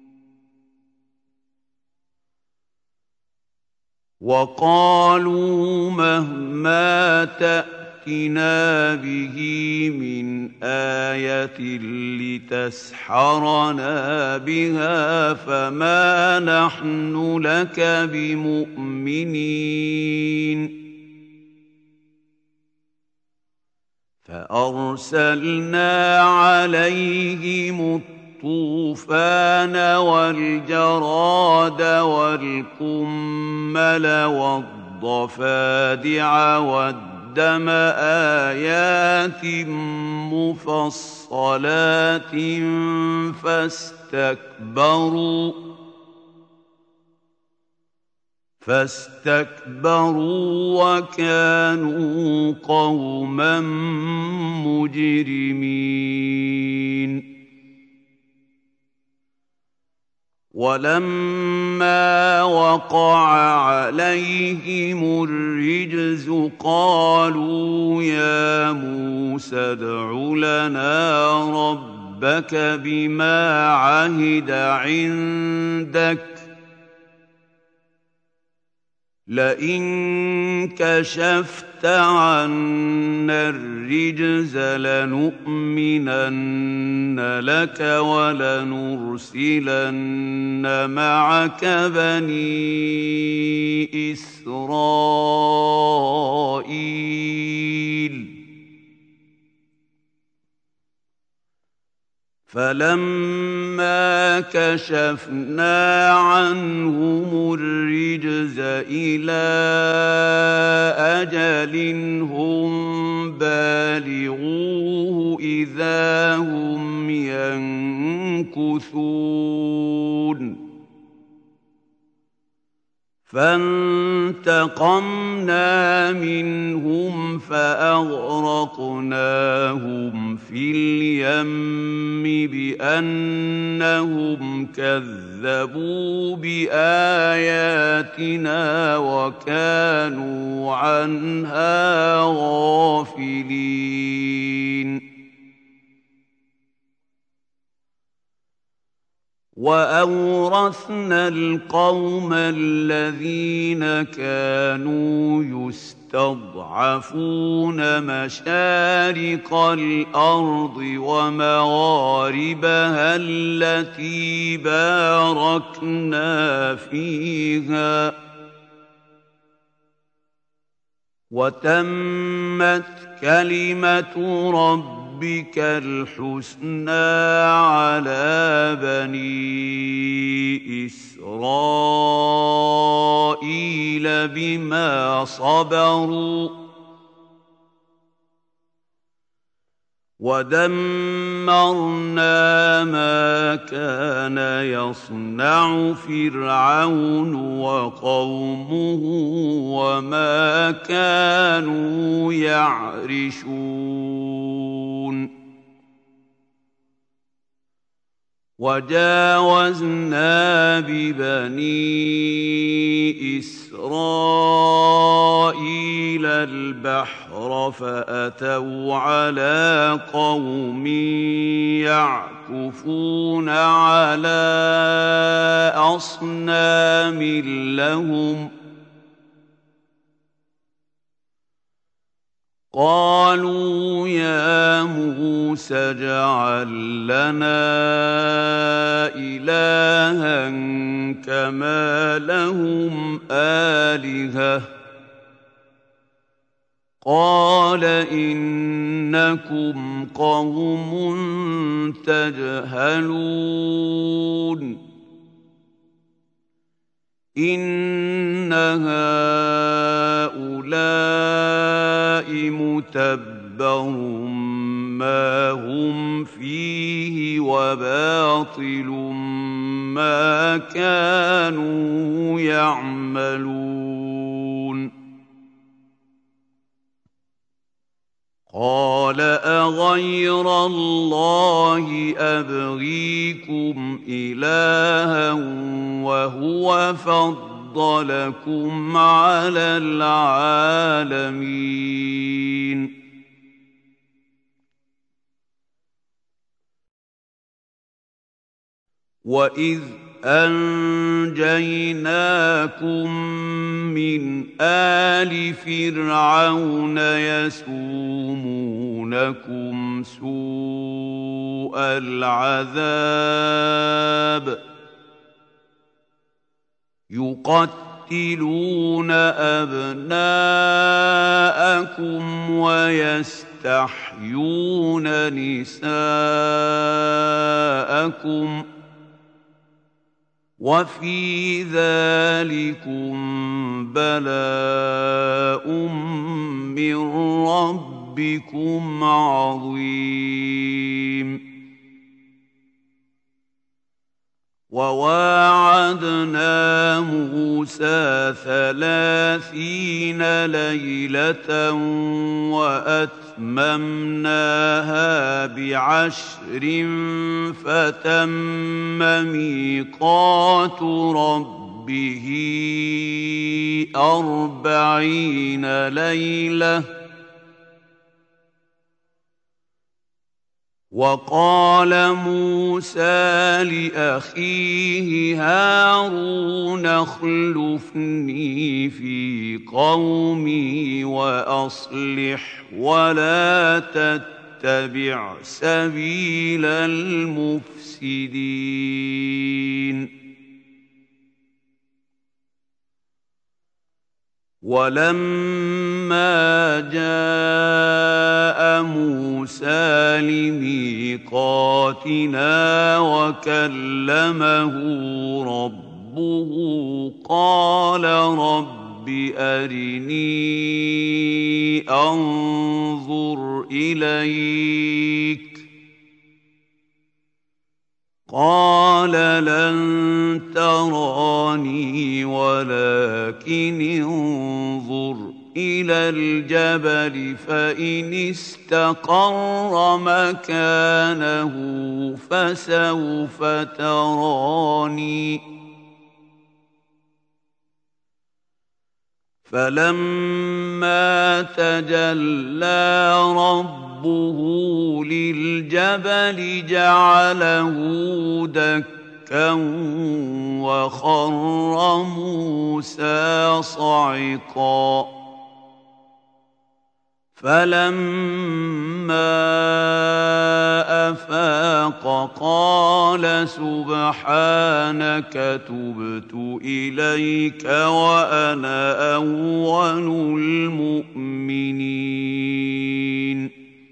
وقالوا مهما تأتنا به من آية لتسحرنا بها فما نحن لك بمؤمنين فأرسلنا عليهم الطوفان والجراد والقمل والضفادع والدم قدم آيات مفصلات فاستكبروا فاستكبروا وكانوا قوما مجرمين ولما وقع عليهم الرجز قالوا يا موسى ادع لنا ربك بما عهد عندك لئن كشفت عنا الرجز لنؤمنن لك ولنرسلن معك بني إسرائيل فلما كشفنا عنهم الرجز إلى أجل هم بالغوه إذا هم ينكثون فانتقمنا منهم فأغرقناهم في اليم بأنهم كذبوا بآياتنا وكانوا عنها غافلين وأورثنا القوم الذين كانوا يستضعفون مشارق الأرض ومغاربها التي باركنا فيها وتمت كلمة ربك ربك الحسنى على بني إسرائيل بما صبروا ودمرنا ما كان يصنع فرعون وقومه وما كانوا يعرشون وجاوزنا ببني إسرائيل البحر فأتوا على قوم يعكفون على أصنام لهم قالوا يا موسى اجعل لنا إلها كما لهم آلهة قال إنكم قوم تجهلون إن هؤلاء متبر ما هم فيه وباطل ما كانوا يعملون قال أغير الله أبغيكم إلها وهو فضلكم على العالمين وإذ أنجيناكم من آل فرعون يسومونكم سوء العذاب يقتلون أبناءكم ويستحيون نساءكم وفي ذلكم بلاء من ربكم عظيم وواعدنا موسى ثلاثين ليلة وأتممناها بعشر فتم ميقات ربه أربعين ليلة وقال موسى لأخيه هارون اخلفني في قومي وأصلح ولا تتبع سبيل المفسدين ولما جاء موسى لميقاتنا وكلمه ربه قال رب أرني أنظر إليك قال لن تراني ولكن انظر إلى الجبل فإن استقر مكانه فسوف تراني فلما تجلى ربه للجبل جعله دكا وخر موسى صعقا فلما أفاق قال سبحانك تبت إليك وأنا أول المؤمنين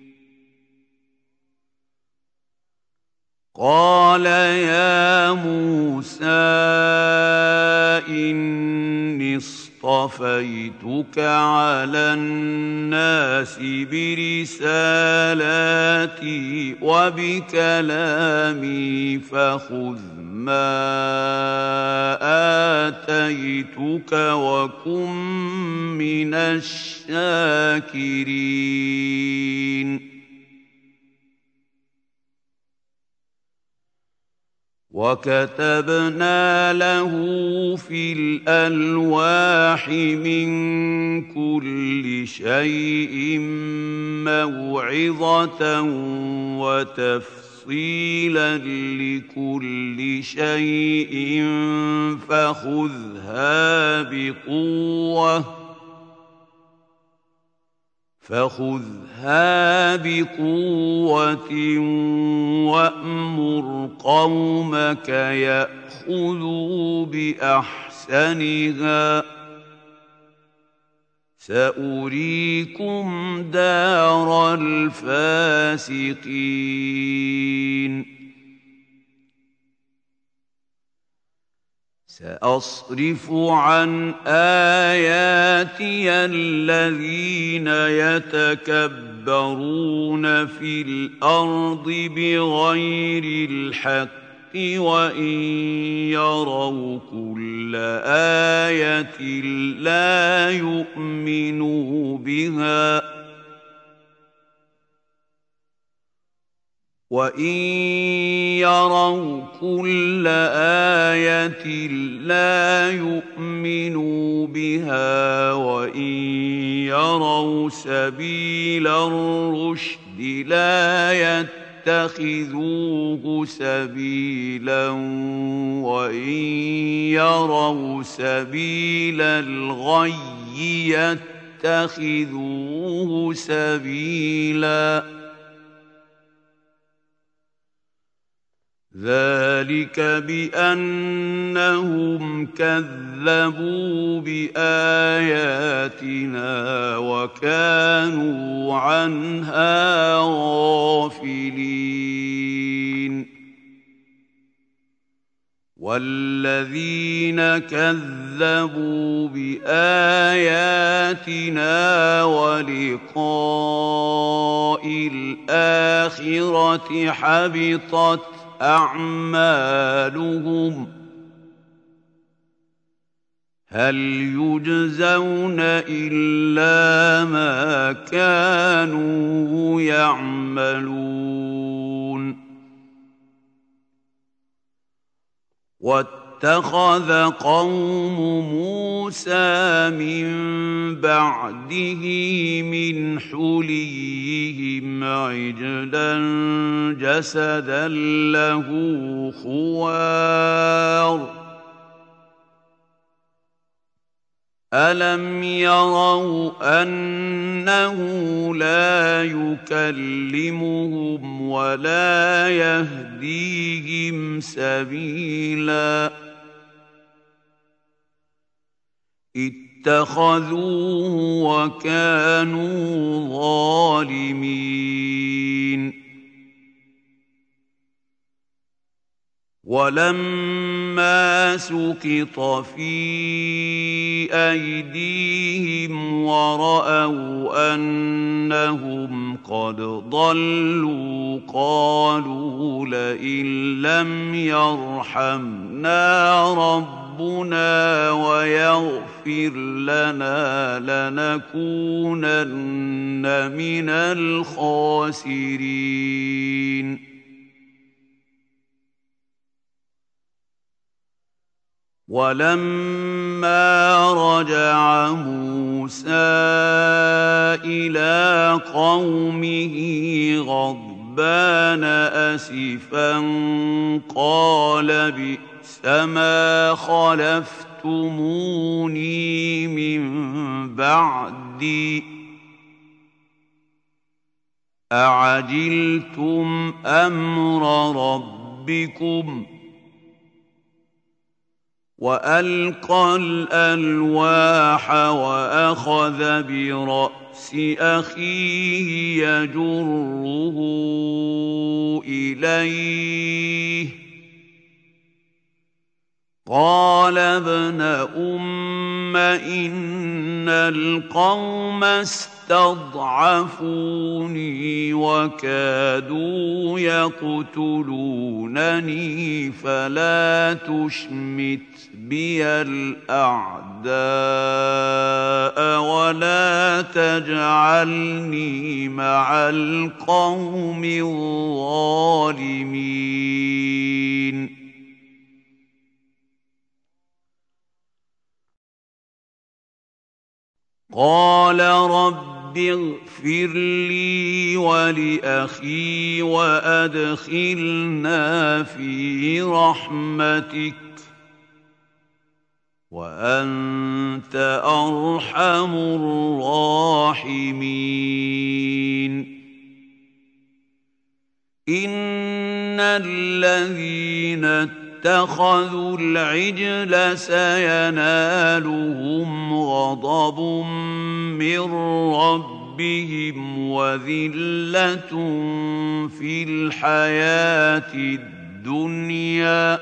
قال يا موسى إني اصطفيتك على الناس برسالاتي وبكلامي فخذ ما آتيتك وكن من الشاكرين وكتبنا له في الألواح من كل شيء موعظة وتفصيلا لكل شيء فخذها بقوة فخذها بقوة وأمر قومك يأخذوا بأحسنها سأريكم دار الفاسقين سأصرف عن آياتي الذين يتكبرون في الأرض بغير الحق وإن يروا كل آية لا يؤمنوا بها وإن يروا كل آية لا يؤمنوا بها وإن يروا سبيل الرشد لا يتخذوه سبيلا وإن يروا سبيل الغي يتخذوه سبيلا ذلك بأنهم كذبوا بآياتنا وكانوا عنها غافلين والذين كذبوا بآياتنا ولقاء الآخرة حبطت أعمالهم هل يجزون إلا ما كانوا يعملون واتخذ قوم موسى من بعده من حليهم عجلا جسدا له خوار ألم يروا أنه لا يكلمهم ولا يهديهم سبيلا اتخذوه وكانوا ظالمين ولما سقط في أيديهم ورأوا أنهم قد ضلوا قالوا لئن لم يرحمنا ربنا ويغفر لنا لنكونن من الخاسرين ولما رجع موسى إلى قومه غضبان أسفا قال بئس ما خلفتموني من بعدي أعجلتم أمر ربكم وألقى الألواح وأخذ برأس أخيه يجره إليه قال ابن أم إن القوم استضعفوني وكادوا يقتلونني فلا تشمت بي الأعداء ولا تجعلني مع القوم الظالمين قال رب اغفر لي ولأخي وأدخلنا في رحمتك وأنت أرحم الراحمين إن الذين اتخذوا العجل سينالهم غضب من ربهم وذلة في الحياة الدنيا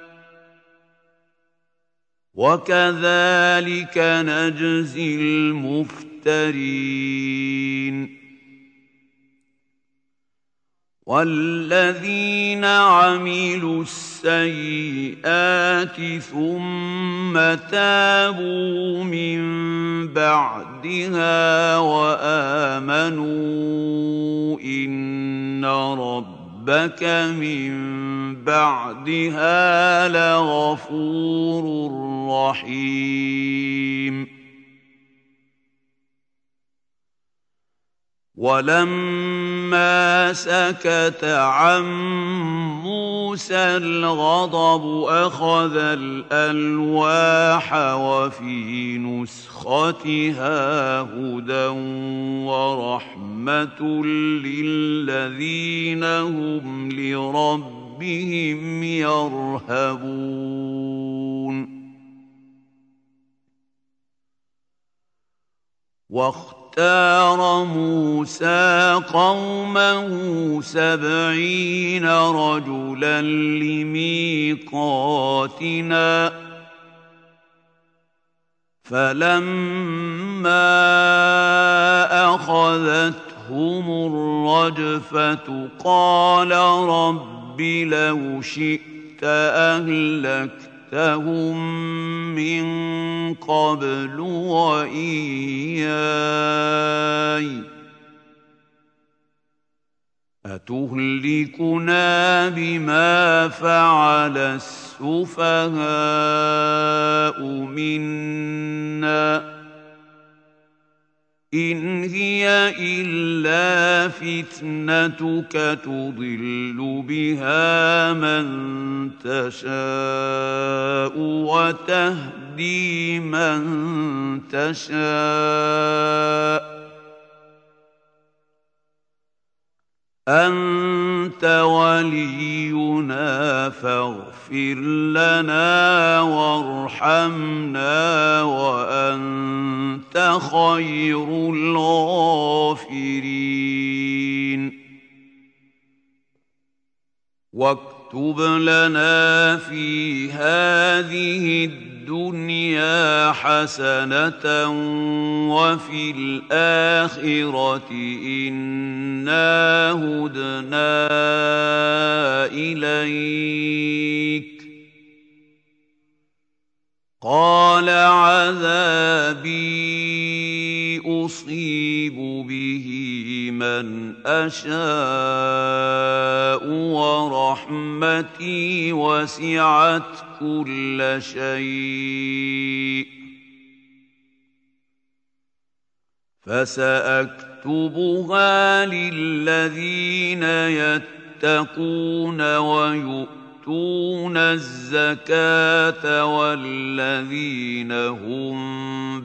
وكذلك نجزي المفترين والذين عملوا السيئات ثم تابوا من بعدها وآمنوا إن ربك من بعدها لغفور رحيم ولما سكت عن موسى الغضب أخذ الألواح وفي نسختها هدى ورحمة للذين هم لربهم يرهبون واختار موسى قومه سبعين رجلا لميقاتنا فلما أخذتهم الرجفة قال رب لو شئت أهلكت أهلكتهم من قبل وإياي أتهلكنا بما فعل السفهاء منا إن هي إلا فتنتك تضل بها من تشاء وتهدي من تشاء أنت ولينا فاغفر لنا وارحمنا وأنت خير الغافرين واكتب لنا في هذه الدنيا حسنة وفي الآخرة إنا هدنا إليك قال عذابي أصيب به من أشاء ورحمتي وسعت كل شيء فسأكتبها للذين يتقون ويؤتون الزكاة والذين هم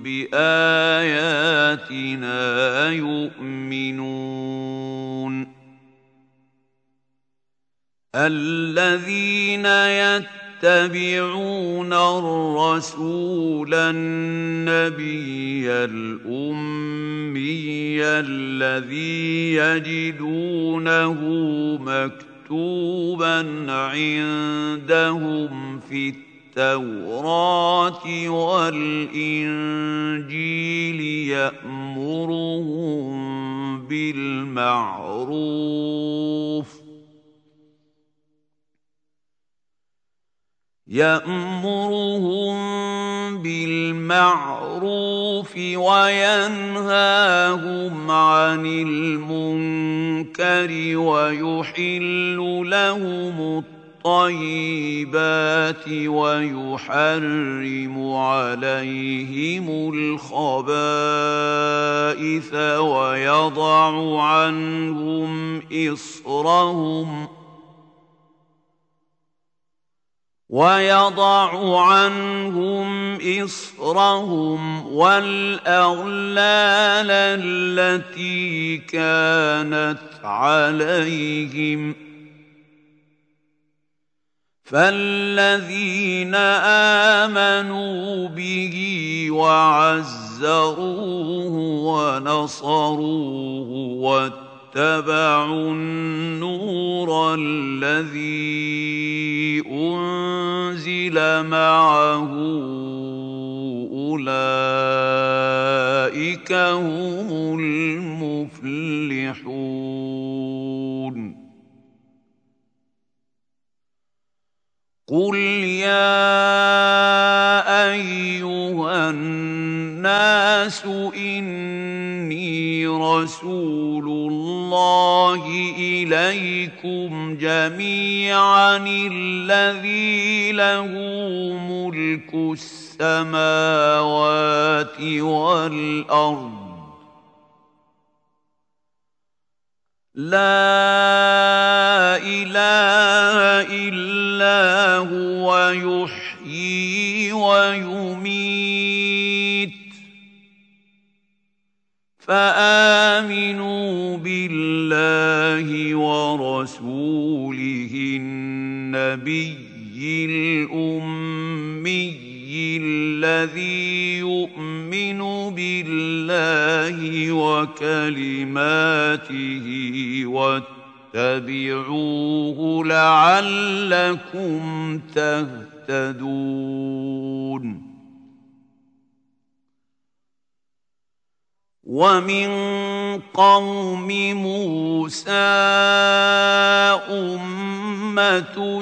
بآياتنا يؤمنون الذين يتبعون الرسول النبي الأمي الذي يجدونه مكتوبا عندهم في التوراة والإنجيل يأمرهم بالمعروف يأمرهم بالمعروف وينهاهم عن المنكر ويحل لهم الطيبات ويحرم عليهم الخبائث ويضع عنهم إصرهم ويضع عنهم إصرهم والأغلال التي كانت عليهم فالذين آمنوا به وعزروه ونصروه واتبعوا النور الذي أنزل معه أولئك هم المفلحون. قل يا أيها الناس إني رسول الله إليكم جميعا الذي له ملك السماوات والأرض لا إله إلا هو يحيي ويميت فآمنوا بالله ورسوله النبي الأمي الذي يؤمن بالله وكلماته واتبعوه لعلكم تهتدون. ومن قوم موسى أمة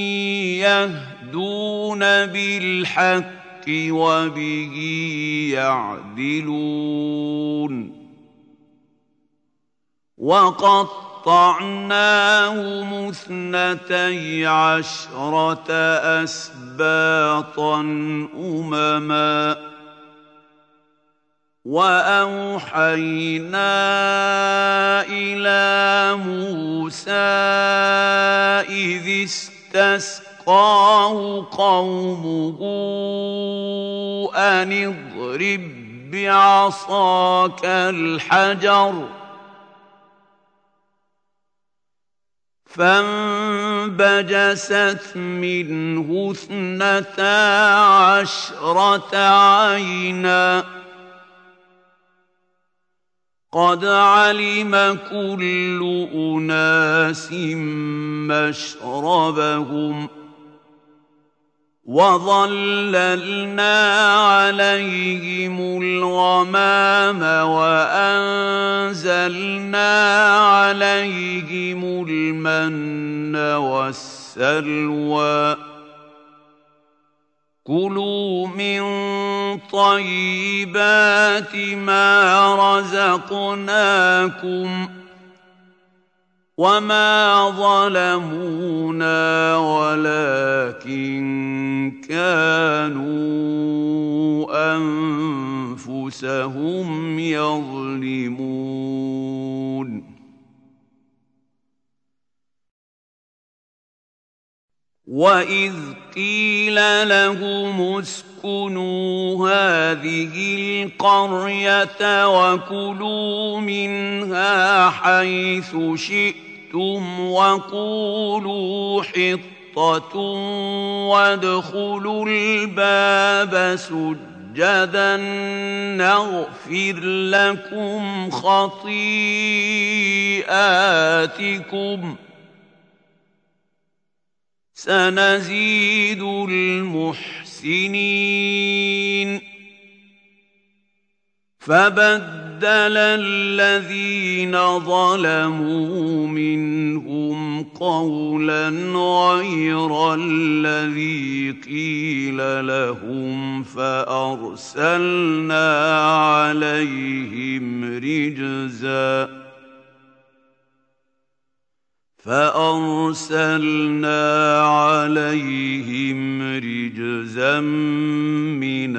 يهدون بالحق وبه يعدلون. وقطعناهم اثنتي عشرة أسباطا أمما وأوحينا إلى موسى إذ استسقاه قومه أن اضرب بعصاك الحجر فانبجست منه اثنتا عشرة عينا قد علم كل أناس مشربهم وظللنا عليهم الغمام وأنزلنا عليهم المن والسلوى كلوا من طيبات ما رزقناكم وما ظلمونا ولكن كانوا أنفسهم يظلمون. وإذ قيل لهم اسكنوا هذه القرية وكلوا منها حيث شئتم وقولوا حطة وادخلوا الباب سجدا نغفر لكم خطيئاتكم سنزيد المحسنين. فبدل الذين ظلموا منهم قولا غير الذي قيل لهم فأرسلنا عليهم رجزا فأرسلنا عليهم رجزا من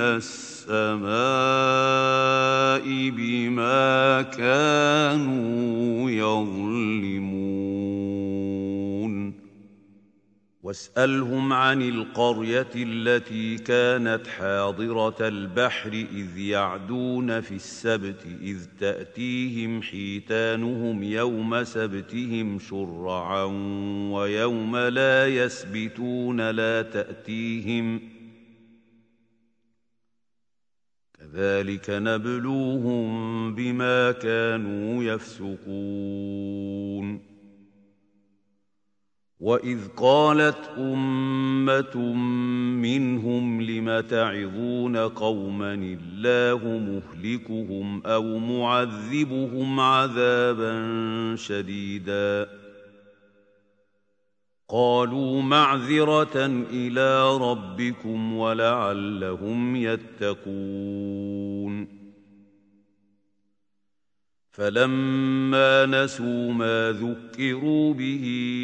السماء بما كانوا يظلمون. واسألهم عن القرية التي كانت حاضرة البحر إذ يعدون في السبت إذ تأتيهم حيتانهم يوم سبتهم شرعا ويوم لا يسبتون لا تأتيهم كذلك نبلوهم بما كانوا يفسقون. وإذ قالت أمة منهم لم تعظون قوما الله مهلكهم أو معذبهم عذابا شديدا قالوا معذرة إلى ربكم ولعلهم يتقون. فلما نسوا ما ذكروا به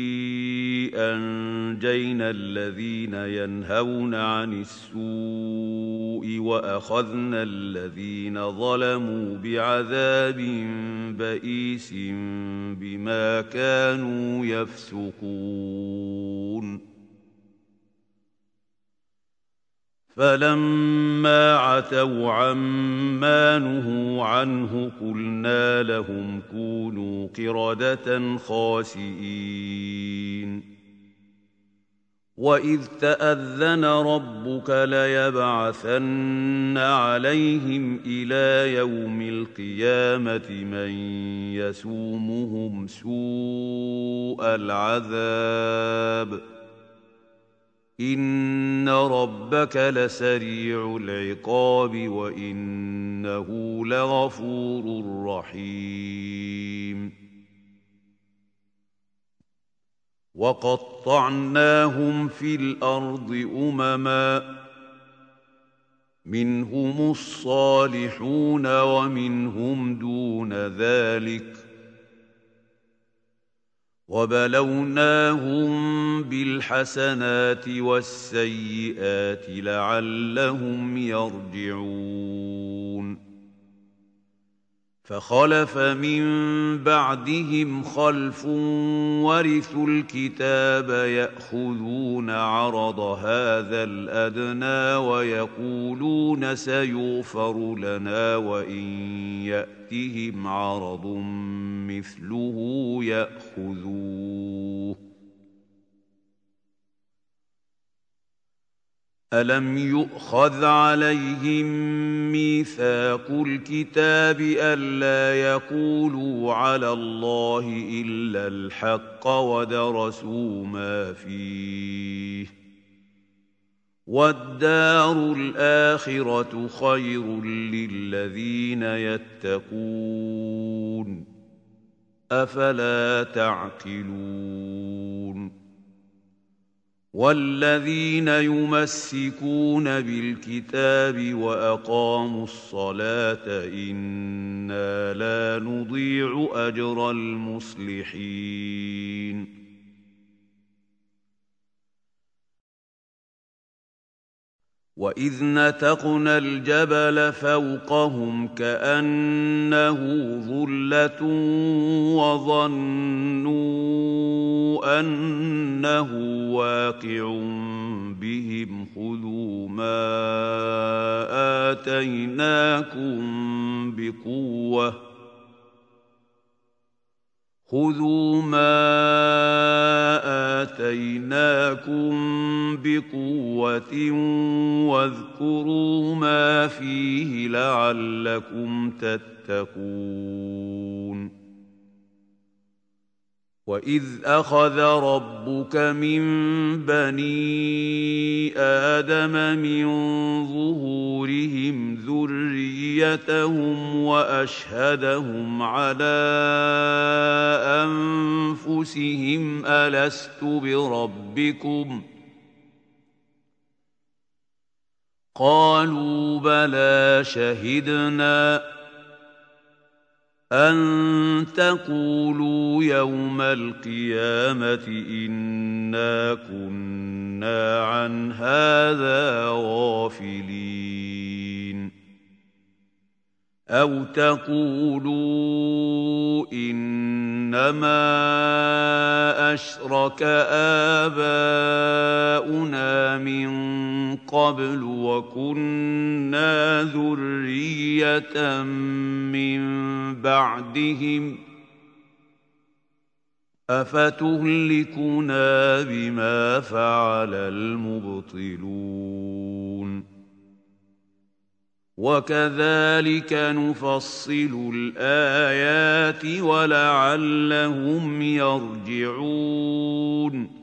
أنجينا الذين ينهون عن السوء وأخذنا الذين ظلموا بعذاب بئيس بما كانوا يفسقون. فلما عتوا عما نهوا عنه قلنا لهم كونوا قردة خاسئين. وإذ تأذن ربك ليبعثن عليهم إلى يوم القيامة من يسومهم سوء العذاب إن ربك لسريع العقاب وإنه لغفور رحيم. وقطعناهم في الأرض أمما منهم الصالحون ومنهم دون ذلك وبلوناهم بالحسنات والسيئات لعلهم يرجعون. فخلف من بعدهم خلف ورثوا الكتاب يأخذون عرض هذا الأدنى ويقولون سيغفر لنا وإن يأتهم عرض مثله يأخذوه. ألم يؤخذ عليهم ميثاق الكتاب ألا يقولوا على الله إلا الحق ودرسوا ما فيه والدار الآخرة خير للذين يتقون أفلا تعقلون. والذين يمسكون بالكتاب وأقاموا الصلاة إنا لا نضيع أجر المصلحين. وإذ نتقنا الجبل فوقهم كأنه ظلة وظنوا أنه واقع بهم خذوا ما آتيناكم بقوة خذوا ما آتيناكم بقوة واذكروا ما فيه لعلكم تتقون. وإذ أخذ ربك من بني آدم من ظهورهم ذريتهم وأشهدهم على أنفسهم ألست بربكم قالوا بلى شهدنا أن تقولوا يوم القيامة إنا كنا عن هذا غافلين. أَوْ تَقُولُوا إِنَّمَا أَشْرَكَ آبَاؤُنَا مِن قَبْلُ وَكُنَّا ذُرِّيَّةً مِّن بَعْدِهِمْ ۖ أَفَتُهْلِكُنَا بِمَا فَعَلَ الْمُبْطِلُونَ وَكَذَلِكَ نُفَصِّلُ الْآيَاتِ وَلَعَلَّهُمْ يَرْجِعُونَ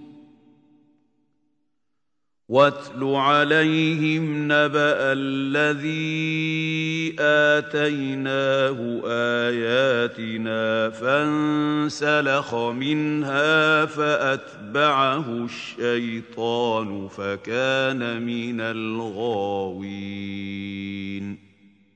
وَاتْلُ عَلَيْهِمْ نَبَأَ الَّذِي آتَيْنَاهُ آيَاتِنَا فَانسَلَخَ مِنْهَا فَأَتْبَعَهُ الشَّيْطَانُ فَكَانَ مِنَ الْغَاوِينَ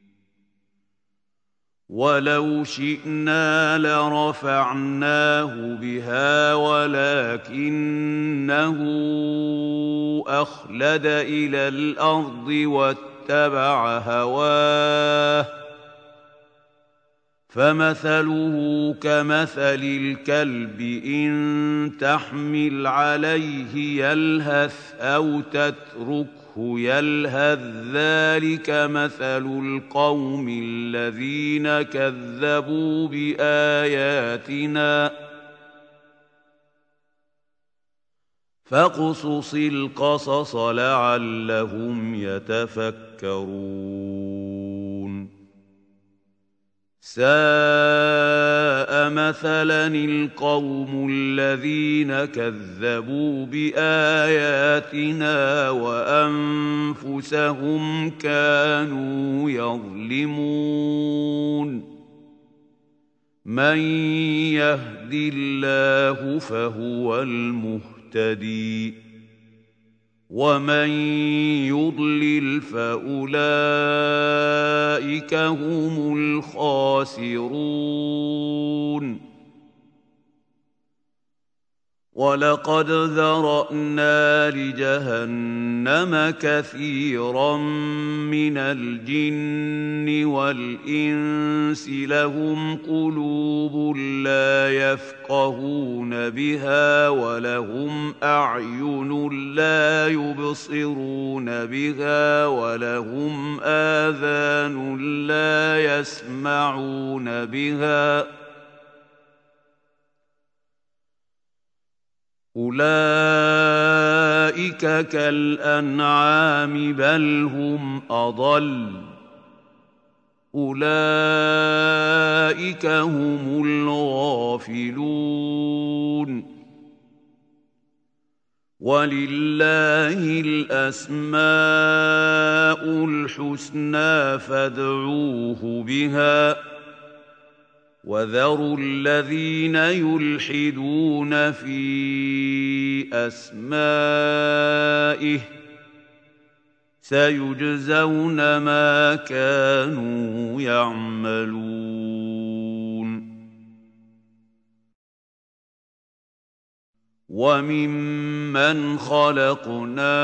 وَلَوْ شِئْنَا لَرَفَعْنَاهُ بِهَا وَلَكِنَّهُ أَخْلَدَ إِلَى الْأَرْضِ وَاتَّبَعَ هَوَاهُ فَمَثَلُهُ كَمَثَلِ الْكَلْبِ إِن تَحْمِلْ عَلَيْهِ يَلْهَثْ أَوْ تَتْرُكْهُ يَلْهَثْ ذَلِكَ مَثَلُ الْقَوْمِ الَّذِينَ كَذَّبُوا بِآيَاتِنَا فَاقْصُصِ الْقَصَصَ لَعَلَّهُمْ يَتَفَكَّرُونَ سَاءَ مَثَلًا الْقَوْمُ الَّذِينَ كَذَّبُوا بِآيَاتِنَا وَأَنفُسَهُمْ كَانُوا يَظْلِمُونَ مَن يَهْدِ اللَّهُ فَهُوَ الْمُهْتَدِي وَمَن يُضْلِلْ فَأُولَئِكَ هُمُ الْخَاسِرُونَ وَلَقَدْ ذَرَأْنَا لِجَهَنَّمَ كَثِيرًا مِنَ الْجِنِّ وَالْإِنسِ لَهُمْ قُلُوبٌ لَّا يَفْقَهُونَ بِهَا وَلَهُمْ أَعْيُنٌ لَّا يُبْصِرُونَ بِهَا وَلَهُمْ آذَانٌ لَّا يَسْمَعُونَ بِهَا أُولَئِكَ كَالْأَنْعَامِ بَلْ هُمْ أَضَلُّ أُولَئِكَ هُمُ الْغَافِلُونَ وَلِلَّهِ الْأَسْمَاءُ الْحُسْنَىٰ فَادْعُوهُ بِهَا وَذَرُوا الَّذِينَ يُلْحِدُونَ فِي أَسْمَائِهِ سَيُجْزَوْنَ مَا كَانُوا يَعْمَلُونَ وَمِمَّنْ خَلَقْنَا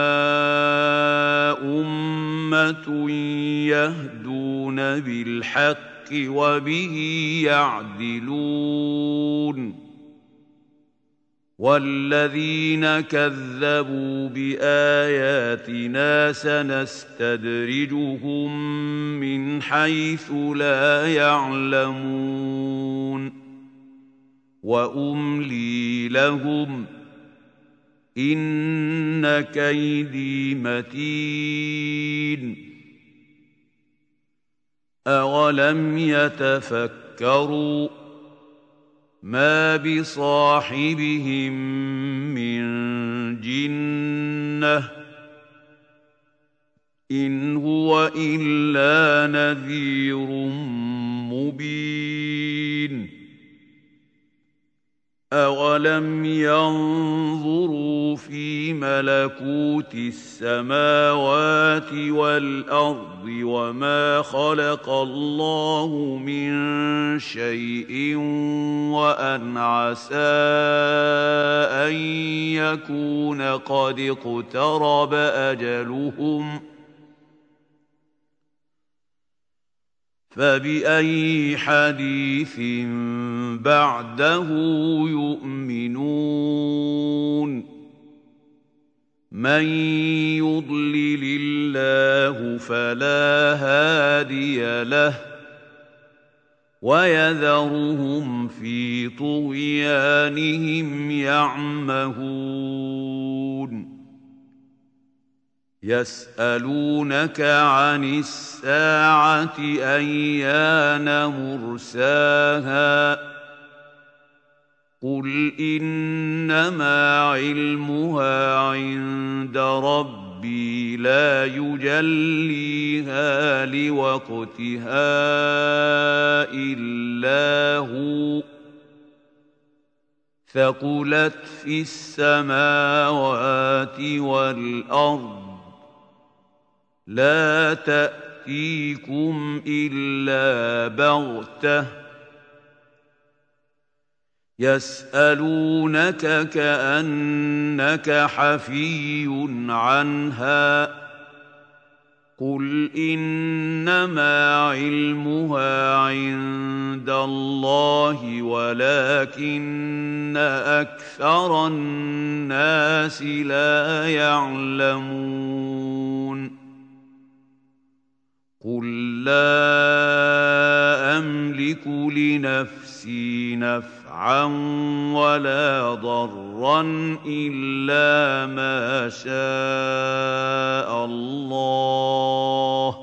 أُمَّةٌ يَهْدُونَ بِالْحَقِّ وَبِهِ يَعْدِلُونَ وَالَّذِينَ كَذَّبُوا بِآيَاتِنَا سَنَسْتَدْرِجُهُم مِّنْ حَيْثُ لَا يَعْلَمُونَ وَأُمْلِي لَهُمْ إِنَّ كَيْدِي مَتِينٌ أَوَلَمْ يَتَفَكَّرُوا مَا بِصَاحِبِهِم مِّن جِنَّةٍ إِنْ هُوَ إِلَّا نَذِيرٌ مُّبِينٌ أَوَلَمْ يَنظُرُوا فِي مَلَكُوتِ السَّمَاوَاتِ وَالْأَرْضِ وَمَا خَلَقَ اللَّهُ مِن شَيْءٍ وَأَنْ عَسَىٰ أَن يَكُونَ قَدِ اقْتَرَبَ أَجَلُهُمْ فبأي حديث بعده يؤمنون من يضلل الله فلا هادي له ويذرهم في طغيانهم يعمهون يسألونك عن الساعة أيان مرساها قل إنما علمها عند ربي لا يجليها لوقتها إلا هو ثقلت في السماوات والأرض لا تأتيكم إلا بغتة يسألونك كأنك حفي عنها قل إنما علمها عند الله ولكن أكثر الناس لا يعلمون قل لا أملك لنفسي نفعا ولا ضرا إلا ما شاء الله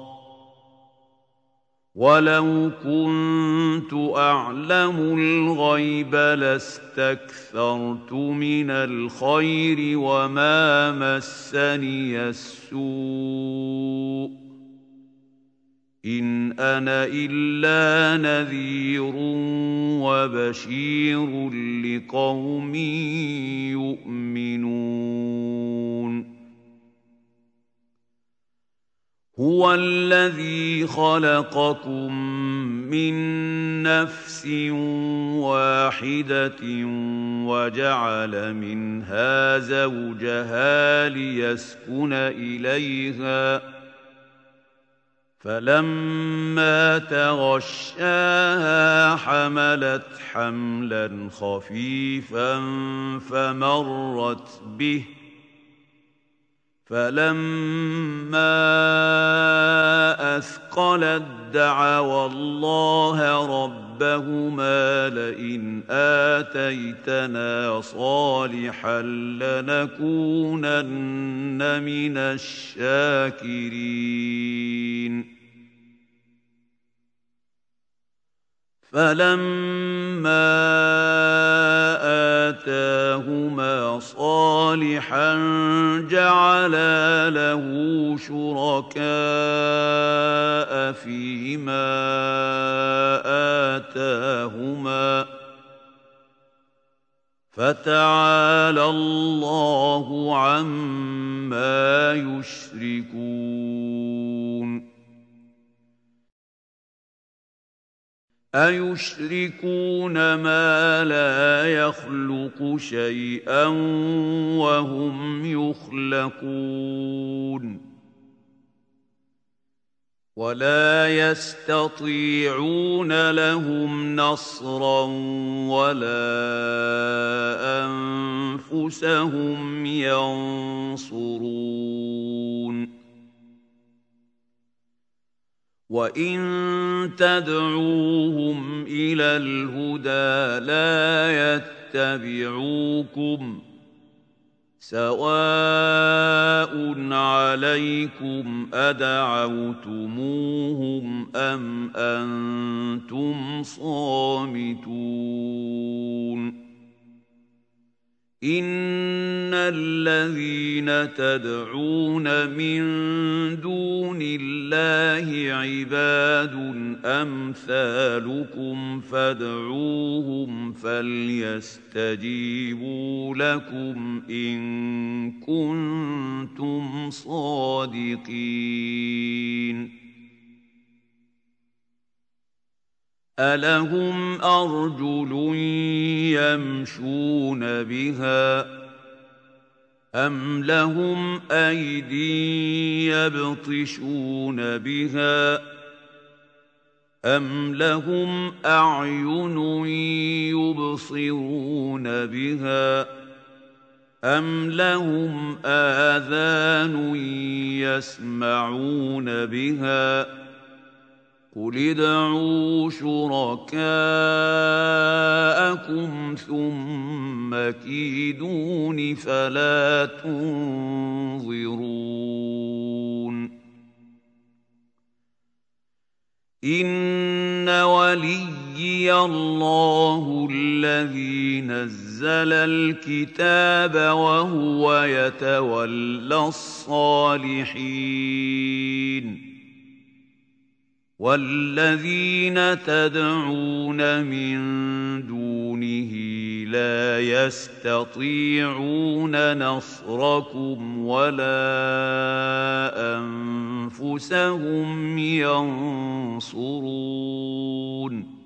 ولو كنت أعلم الغيب لاستكثرت من الخير وما مسني السوء إن أنا إلا نذير وبشير لقوم يؤمنون هو الذي خلقكم من نفس واحدة وجعل منها زوجها ليسكن إليها فلما تغشاها حملت حملا خفيفا فمرت به فلما أثقلت دعوا الله ربهما لئن آتيتنا صالحا لنكونن من الشاكرين فلما آتاهما صالحا جعلا له شركاء فيما آتاهما فتعالى الله عما يشركون أيشركون ما لا يخلق شيئا وهم يخلقون ولا يستطيعون لهم نصرا ولا أنفسهم ينصرون وإن تدعوهم إلى الهدى لا يتبعوكم سواء عليكم أدعوتموهم أم أنتم صامتون إن الذين تدعون من دون الله عباد أمثالكم فادعوهم فليستجيبوا لكم إن كنتم صادقين ألهم أرجل يمشون بها أم لهم أيدي يبطشون بها أَمْ لَهُمْ أَعْيُنٌ يُبْصِرُونَ بِهَا أَمْ لَهُمْ آذَانٌ يَسْمَعُونَ بِهَا قُلِ ادْعُوا شُرَكَاءَكُمْ ثُمَّ كِيدُونِ فَلَا تُنظِرُونِ إِنَّ وَلِيِّيَ اللَّهُ الَّذِي نَزَّلَ الْكِتَابَ وَهُوَ يَتَوَلَّى الصَّالِحِينَ وَالَّذِينَ تَدْعُونَ مِن دُونِهِ لَا يَسْتَطِيعُونَ نَصْرَكُمْ وَلَا أَنفُسَهُمْ يَنصُرُونَ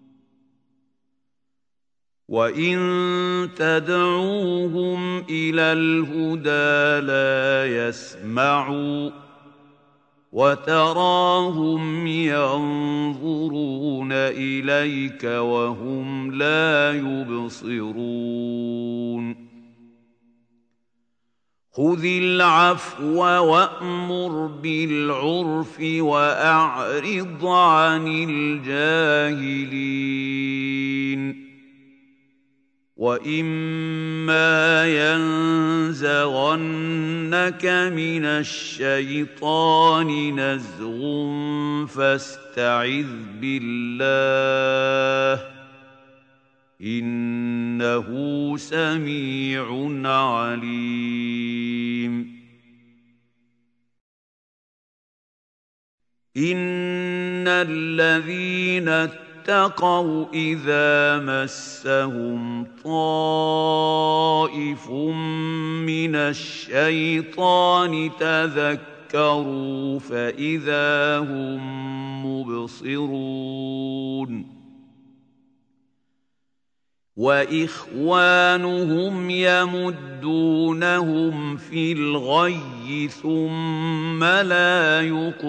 وَإِن تَدْعُوهُمْ إِلَى الْهُدَىٰ لَا يَسْمَعُوا وَتَرَاهُمْ يَنظُرُونَ إِلَيْكَ وَهُمْ لَا يُبْصِرُونَ خُذِ الْعَفْوَ وَأْمُرْ بِالْعُرْفِ وَأَعْرِضْ عَنِ الْجَاهِلِينَ وَإِمَّا يَنزَغَنَّكَ مِنَ الشَّيْطَانِ نَزْغٌ فَاسْتَعِذْ بِاللَّهِ إِنَّهُ سَمِيعٌ عَلِيمٌ إِنَّ الَّذِينَ اتَّقَوْا إِذَا مَسَّهُمْ طَائِفٌ مِّنَ الشَّيْطَانِ تَذَكَّرُوا فَإِذَا هُم مُّبْصِرُونَ وَإِخْوَانُهُمْ يَمُدُّونَهُمْ فِي الْغَيِّ ثُمَّ لَا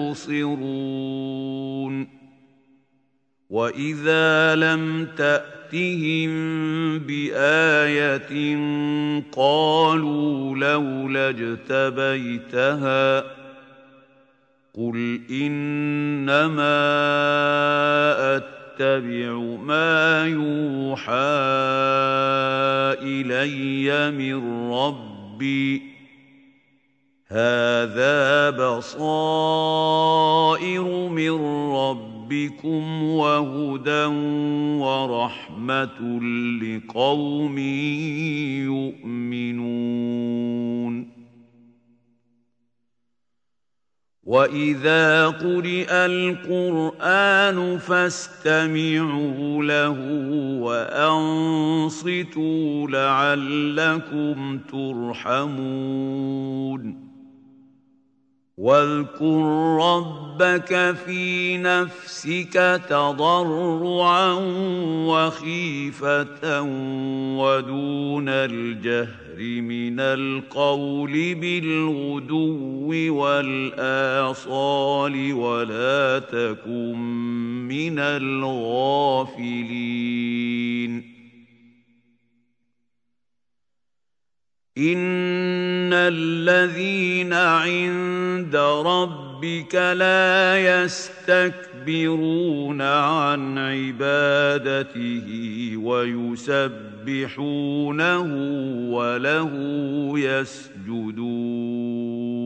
يُقْصِرُونَ وَإِذَا لَمْ تَأْتِهِم بِآيَةٍ قَالُوا لَوْلَا اجْتَبَيْتَهَا قُلْ إِنَّمَا أَتَّبِعُ مَا يُوحَىٰ إِلَيَّ مِن رَّبِّي هَٰذَا بَصَائِرُ مِن رَّبِّكُمْ وَهُدًى وَرَحْمَةٌ لِّقَوْمٍ يُؤْمِنُونَ وَإِذَا قُرِئَ الْقُرْآنُ فَاسْتَمِعُوا لَهُ وَأَنصِتُوا لَعَلَّكُمْ تُرْحَمُونَ وَاذْكُر رَّبَّكَ فِي نَفْسِكَ تَضَرُّعًا وَخِيفَةً وَدُونَ الْجَهْرِ مِنَ الْقَوْلِ بِالْغُدُوِّ وَالْآصَالِ وَلَا تَكُن مِّنَ الْغَافِلِينَ إِنَّ الَّذِينَ عِندَ رَبِّكَ لَا يَسْتَكْبِرُونَ عَنْ عِبَادَتِهِ وَيُسَبِّحُونَهُ وَلَهُ يَسْجُدُونَ